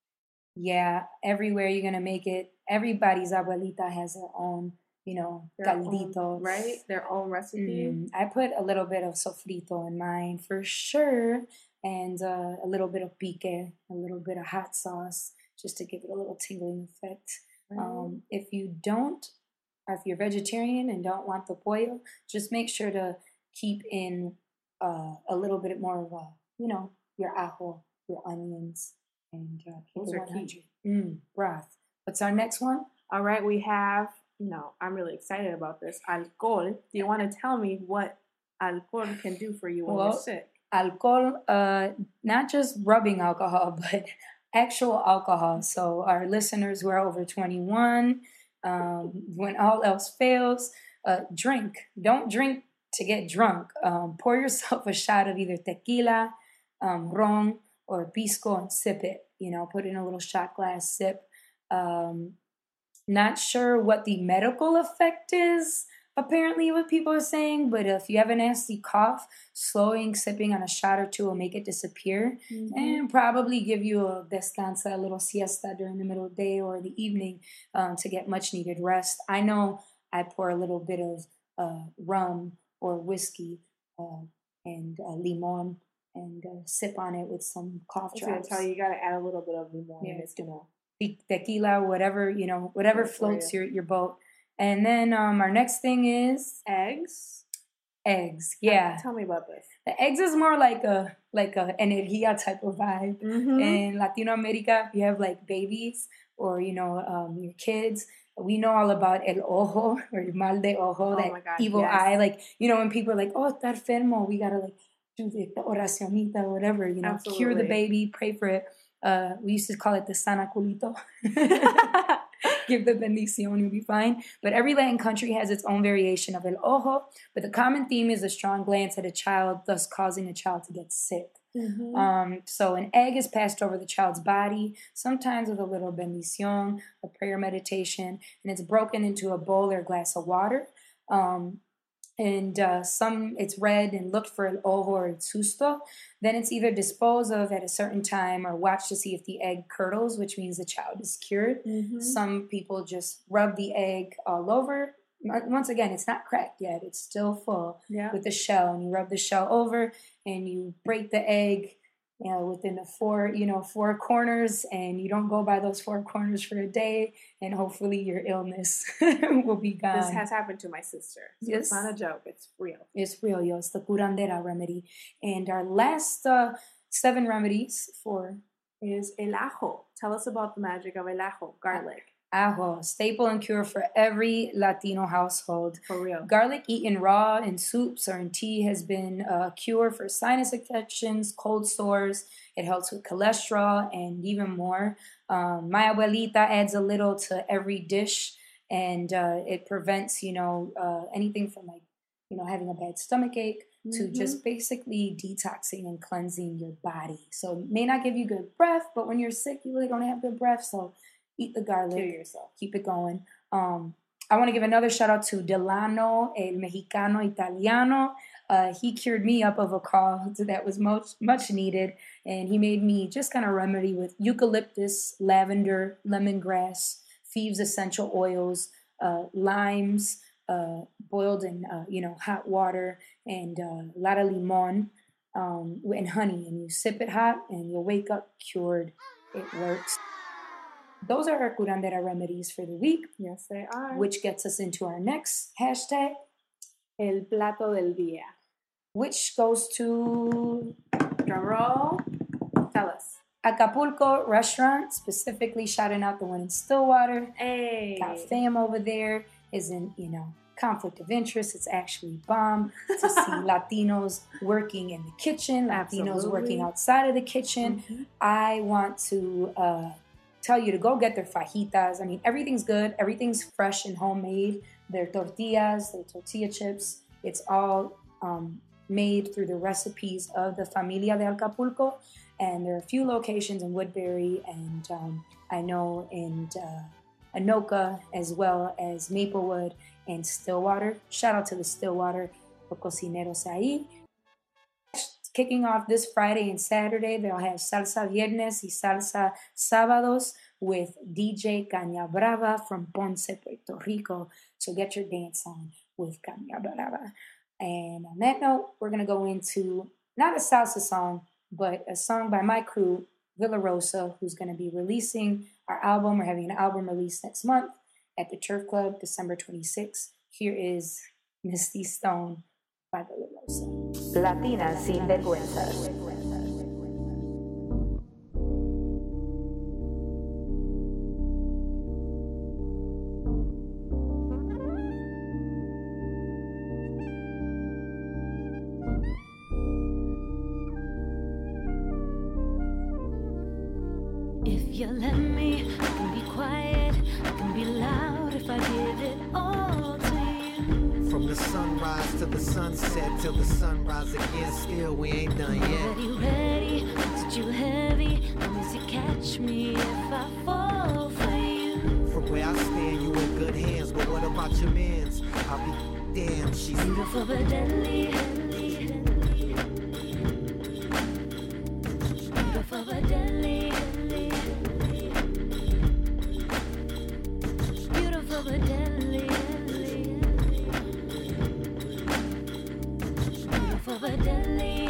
Yeah, everywhere you're gonna make it. Everybody's abuelita has their own, you know, Their caldito, own, right? Their own recipe. Mm, I put a little bit of sofrito in mine for sure, and uh, a little bit of pique, a little bit of hot sauce, just to give it a little tingling effect. Um, if you don't, or if you're vegetarian and don't want the pollo, just make sure to keep in uh, a little bit more of a, you know, your ajo, your onions, and uh, keep Those it are key. one hundred. Mm, broth. What's our next one? All right, we have, no, I'm really excited about this. Alcohol. Do you want to tell me what alcohol can do for you when Well, you're sick? alcohol, uh, not just rubbing alcohol, but actual alcohol. So our listeners who are over twenty-one, um, when all else fails, uh, drink. Don't drink to get drunk. Um, pour yourself a shot of either tequila, um, ron, or pisco and sip it. You know, put it in a little shot glass, sip. Um, not sure what the medical effect is, apparently, what people are saying, but if you have a nasty cough, slowing, sipping on a shot or two will make it disappear Mhm. and probably give you a descansa, a little siesta during the middle of the day or the evening um, to get much needed rest. I know I pour a little bit of uh, rum or whiskey uh, and uh, limon and uh, sip on it with some cough I was gonna drops. tell you, you gotta add a little bit of limon. Yeah. And it's gonna. Te- Tequila, whatever, you know, whatever Good for floats you. your, your boat. And then um, our next thing is Eggs. eggs. Yeah. Tell me about this. The eggs is more like a like a energia type of vibe. Mm-hmm. In Latino America, you have like babies or you know um, your kids. We know all about el ojo or el mal de ojo, Oh that my God, evil yes. eye. Like you know when people are like, oh, está enfermo, we gotta like do the, the oracionita or whatever. You know, cure the Absolutely. baby, pray for it. Uh, we used to call it the sana culito. Give the bendición, you'll be fine. But every Latin country has its own variation of el ojo. But the common theme is a strong glance at a child, thus causing a child to get sick. Mhm. Um, so an egg is passed over the child's body, sometimes with a little bendición, a prayer meditation, and it's broken into a bowl or a glass of water. Um, and uh, some it's read and looked for el ojo or el susto. Then it's either disposed of at a certain time or watched to see if the egg curdles, which means the child is cured. Mhm. Some people just rub the egg all over. Once again, it's not cracked yet. It's still full Yeah. with the shell. And you rub the shell over and you break the egg, you know, within the four, you know, four corners. And you don't go by those four corners for a day. And hopefully your illness will be gone. This has happened to my sister. So Yes. It's not a joke. It's real. It's real, yo. It's the curandera remedy. And our last uh, seven remedies for Is el ajo. Tell us about the magic of el ajo, garlic. ajo, staple and cure for every Latino household. For real. Garlic eaten raw in soups or in tea has been a cure for sinus infections, cold sores. It helps with cholesterol and even more. Um, my abuelita adds a little to every dish, and uh, it prevents, you know, uh, anything from like, you know, having a bad stomach ache to Mhm. just basically detoxing and cleansing your body. So it may not give you good breath, but when you're sick, you really don't have good breath. So eat the garlic. Kill yourself. Keep it going. Um, I want to give another shout out to Delano, el Mexicano Italiano. Uh, he cured me up of a cough that was much much needed, and he made me just kind of remedy with eucalyptus, lavender, lemongrass, thieves essential oils, uh, limes, uh, boiled in uh, you know hot water, and uh, a lot of limon um, and honey, and you sip it hot, and you'll wake up cured. It works. Those are our curandera remedies for the week, Yes, they are. which gets us into our next hashtag, El plato del día. which goes to Drum roll. Tell us. Acapulco restaurant, specifically shouting out the one in Stillwater. Hey. Got fam over there. Isn't, you know, conflict of interest. It's actually bomb to see Latinos working in the kitchen, Latinos Absolutely. working outside of the kitchen. Mhm. I want to uh, tell you to go get their fajitas. I mean, everything's good. Everything's fresh and homemade. Their tortillas, their tortilla chips. It's all um, made through the recipes of the Familia de Acapulco. And there are a few locations in Woodbury and um, I know in uh, Anoka as well as Maplewood and Stillwater. Shout out to the Stillwater cocineros ahí. Kicking off this Friday and Saturday, they'll have Salsa Viernes y Salsa Sábados with D J Caña Brava from Ponce, Puerto Rico. So get your dance on with Caña Brava. And on that note, we're going to go into not a salsa song, but a song by my crew, Villa Rosa, who's going to be releasing our album. We're having an album release next month at the Turf Club, December twenty-sixth. Here is Misty Stone by Villa Rosa. Latinas sin vergüenzas. let me, I can be quiet, I can be loud if I give it all to you. From the sunrise to the sunset till the sunrise again, still we ain't done yet. Already ready, looked you heavy, let me see catch me if I fall for you. From where I stand, you in good hands, but what about your mans? I'll be damn, she's beautiful but deadly. Beautiful but deadly. Beautiful but deadly. Beautiful but deadly.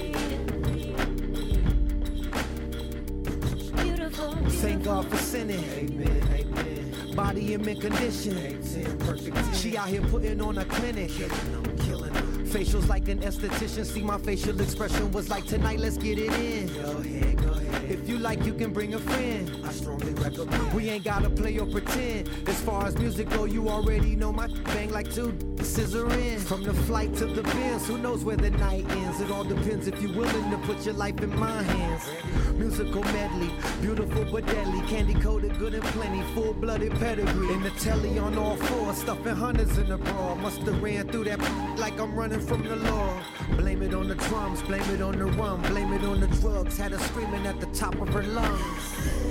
Beautiful. Thank God for sinning. Amen, amen. Body in mint condition. Amen. Perfect. She out here putting on a clinic. Killing them, killing them. Facials like an esthetician. See, my facial expression was like, tonight, let's get it in. Go ahead, go ahead. If you like, you can bring a friend. I strongly recommend. We ain't gotta play or pretend. As far as music go, you already know my bang like two scissoring. From the flight to the bins, who knows where the night ends? It all depends if you're willing to put your life in my hands. Musical medley, beautiful but deadly. Candy coated, good and plenty. Full-blooded pedigree. In the telly on all fours, stuffing hundreds in the bra. Must have ran through that like I'm running from the law. Blame it on the drums, blame it on the rum, blame it on the drugs. Had her screaming at the top of her lungs.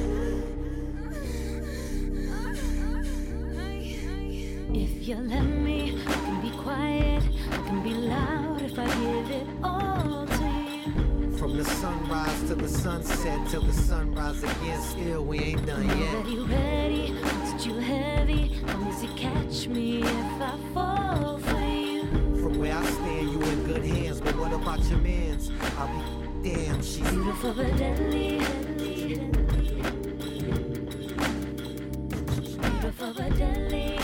If you let me, I can be quiet, I can be loud if I give it all to you. From the sunrise to the sunset till the sunrise again, still we ain't done yet. Already ready, looked you heavy, let me see catch me if I fall for you. From where I stand, you in good hands, but what about your mans? I'll be damn, she's beautiful but deadly. Beautiful but deadly.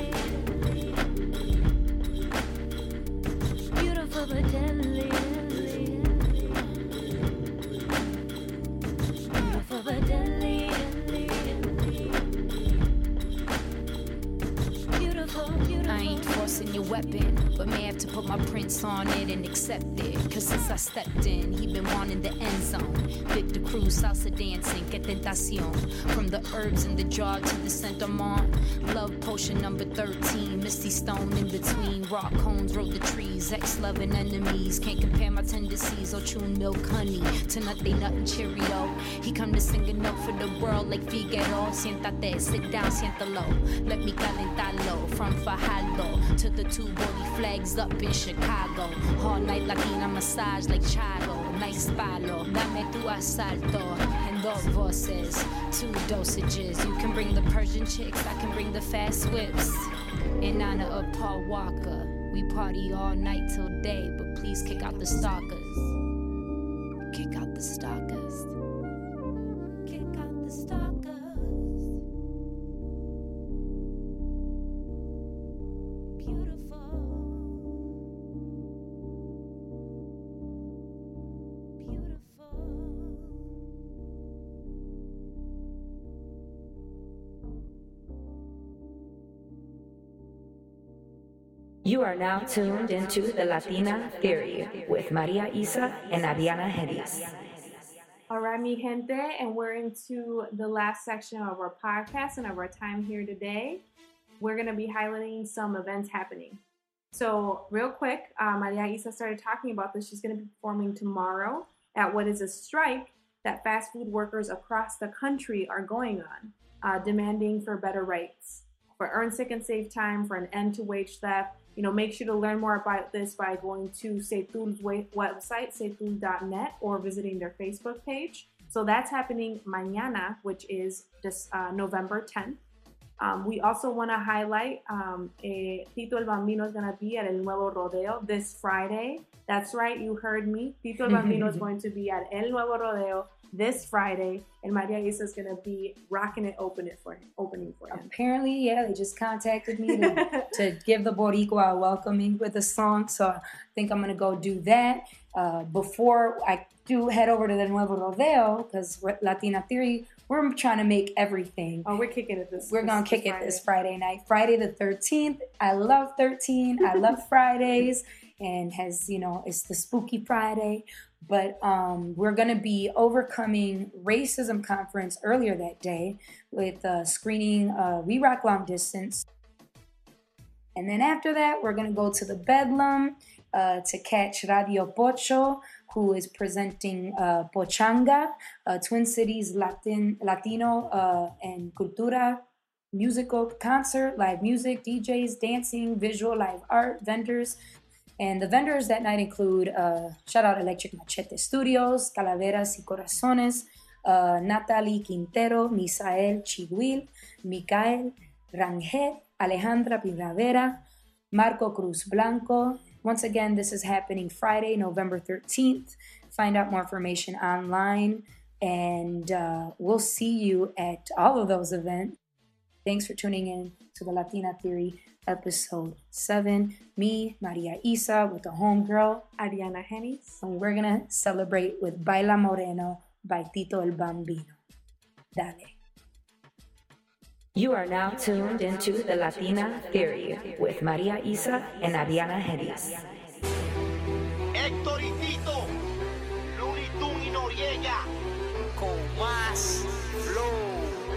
Beautiful but deadly. Beautiful but deadly. Beautiful, beautiful. I ain't forcing your weapon, but may have to put my prints on it and accept it. Cause since I stepped in, he been wanting the end zone. Victor Cruz, salsa dancing, que tentacion. From the herbs in the jar to the scent I'm on. Love potion number thirteen, misty stone in between. Rock cones, roll the trees, ex-loving enemies. Can't compare my tendencies or chewing milk honey to nothing, nothing Cheerio. He come to sing a note for the world like Figaro. Siéntate, sit down, siéntalo. Let me calentarlo. From Fajardo to the two body flags up in Chicago. All night Latina massage like Charo. Nice palo, dame tu asalto. And dos voces, two dosages. You can bring the Persian chicks, I can bring the fast whips. In honor of Paul Walker, we party all night till day, but please kick out the stalkers. Kick out the stalkers. Kick out the stalkers. You are now tuned into the Latina Theory with Maria Isa and Ariana Hedis. All right, mi gente, and we're into the last section of our podcast and of our time here today. We're going to be highlighting some events happening. So real quick, uh, Maria Isa started talking about this. She's going to be performing tomorrow at what is a strike that fast food workers across the country are going on, uh, demanding for better rates, for earn sick and save time, for an end to wage theft. You know, make sure to learn more about this by going to Setul's website, setul dot net, or visiting their Facebook page. So that's happening mañana, which is just uh, November tenth. Um, we also want to highlight um, eh, Tito El Bambino is going to be at El Nuevo Rodeo this Friday. That's right, you heard me. Tito El Bambino is going to be at El Nuevo Rodeo this Friday, and Maria Isa is going to be rocking it, open it for him, opening for him. Apparently, yeah, they just contacted me to, to give the Boricua a welcoming with a song, so I think I'm going to go do that. Uh, before I do head over to the Nuevo Rodeo, because Latina Theory, we're trying to make everything. Oh, we're kicking it this We're going to kick this it this Friday night. Friday the thirteenth. I love thirteen. I love Fridays. And has, you know, it's the spooky Friday. But um, we're going to be overcoming racism conference earlier that day with uh, screening uh, We Rock Long Distance. And then after that, we're going to go to the Bedlam uh, to catch Radio Pocho, who is presenting uh, Pochanga, uh, Twin Cities Latin, Latino uh, and Cultura musical concert, live music, D Js, dancing, visual, live art, vendors. And the vendors that night include, uh, shout out Electric Machete Studios, Calaveras y Corazones, uh, Natalie Quintero, Misael Chiguil, Micael Rangel, Alejandra Primavera, Marco Cruz Blanco. Once again, this is happening Friday, November thirteenth. Find out more information online, and uh, we'll see you at all of those events. Thanks for tuning in to the Latina Theory, episode seven. Me, Maria Isa, with the homegirl, Ariana Hennis. And we're going to celebrate with Baila Moreno by Tito el Bambino. Dale. You are now tuned into the Latina Theory with Maria Isa and Ariana Hennis. Héctor y Tito, Looney Tunes y Noriega, con más flow.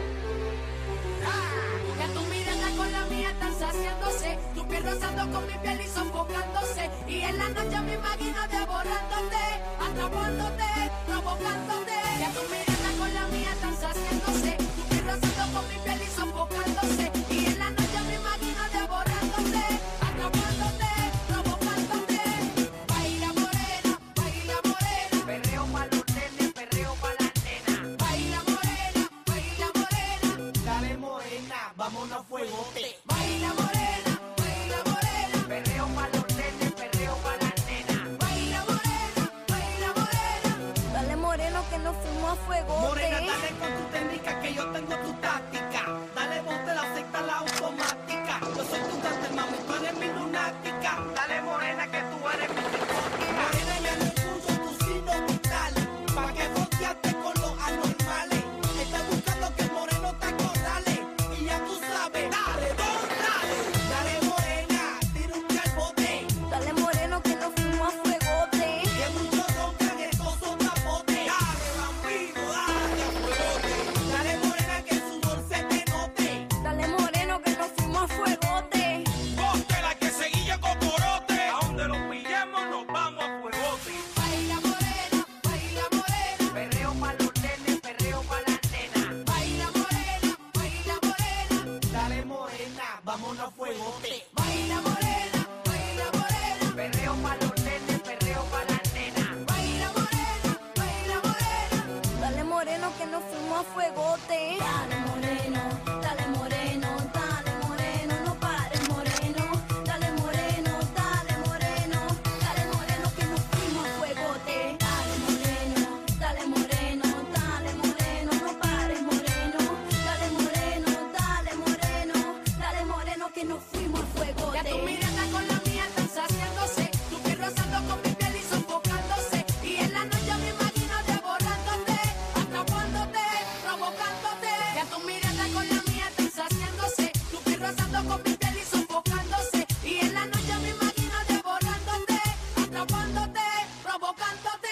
Que tu mirada con la mía están saciándose, tu piel rozando con mi piel y sofocándose, y en la noche me imagino devorándote, atrapándote, provocándote. Que tu mirada con la mía están saciándose, tu piel rozando con mi piel y sofocándose, y en la noche me imagino devorándote, atrapándote, provocándote. Baila morena, baila morena, perreo pa' los nenes, perreo pa' las nenas. Baila morena, baila morena, Dale morena, vámonos a fuegote. baila morena, baila morena, Perreo pa' los nenes, perreo pa' las nenas. baila morena, baila morena. Dale moreno que nos fuimos a fuego. Morena, dale con tu técnica que yo tengo tu táctica. Dale bote la secta, la automática. Yo soy tu gante, mami, tú eres mi lunática. Dale morena que tú eres mi psicótica. Morena, ya no escucho tu signo vital. Pa' que volteaste con los anormales. Estás buscando que el moreno te acorrale. Y ya tú sabes, dale, don, dale. Dale morena, tira un calbote. Dale moreno que nos fuimos a fuegote. Que muchos roncan esposos capote. Dale bambino, dale a fuegote. Dale morena que su sudor se te note. Dale moreno que nos fuimos a fuegote. Ponte la que seguilla cocorote. A donde los pillemos nos vamos a fuegote. Baila morena, baila morena, Perreo pa' los nenes, perreo pa' las nenas. baila morena, baila morena, Dale morena, vámonos a fuegote. baila morena, baila morena, Perreo pa' los nenes, perreo pa' las nenas. baila morena, baila morena. Dale moreno que nos fuimos a fuegote. Dale moreno, dale moreno, dale moreno, no pares moreno. Dale moreno, dale moreno, dale moreno que nos fuimos a fuegote. Dale moreno, dale moreno, dale moreno, no pares moreno. Dale moreno, dale moreno, dale moreno que nos fuimos a fuegote. Que tu mirada con la mía están saciándose, tu piel rozando con mi piel y sofocándose, y en la noche me imagino devorándote, atrapándote, provocándote. Que tu mirada con la mía están saciándose, tu piel rozando con mi piel y sofocándose, y en la noche me imagino devorándote, atrapándote, provocándote.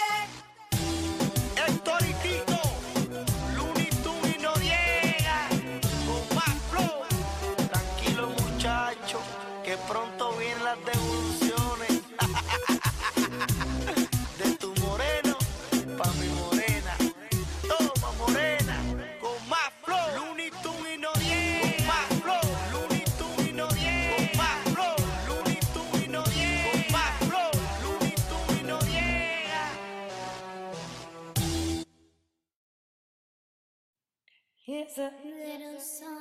Héctor y Tito, Looney Tunes y Noriega, con más flow. Tranquilo muchacho, que pronto vienen las devoluciones. De tu moreno pa' mi morena. Toma morena, con más flow. Looney Tunes y Noriega, con más flow. Looney Tunes y Noriega, con más flow. Looney Tunes y Noriega, con más flow. Looney Tunes y Noriega. Here's a little song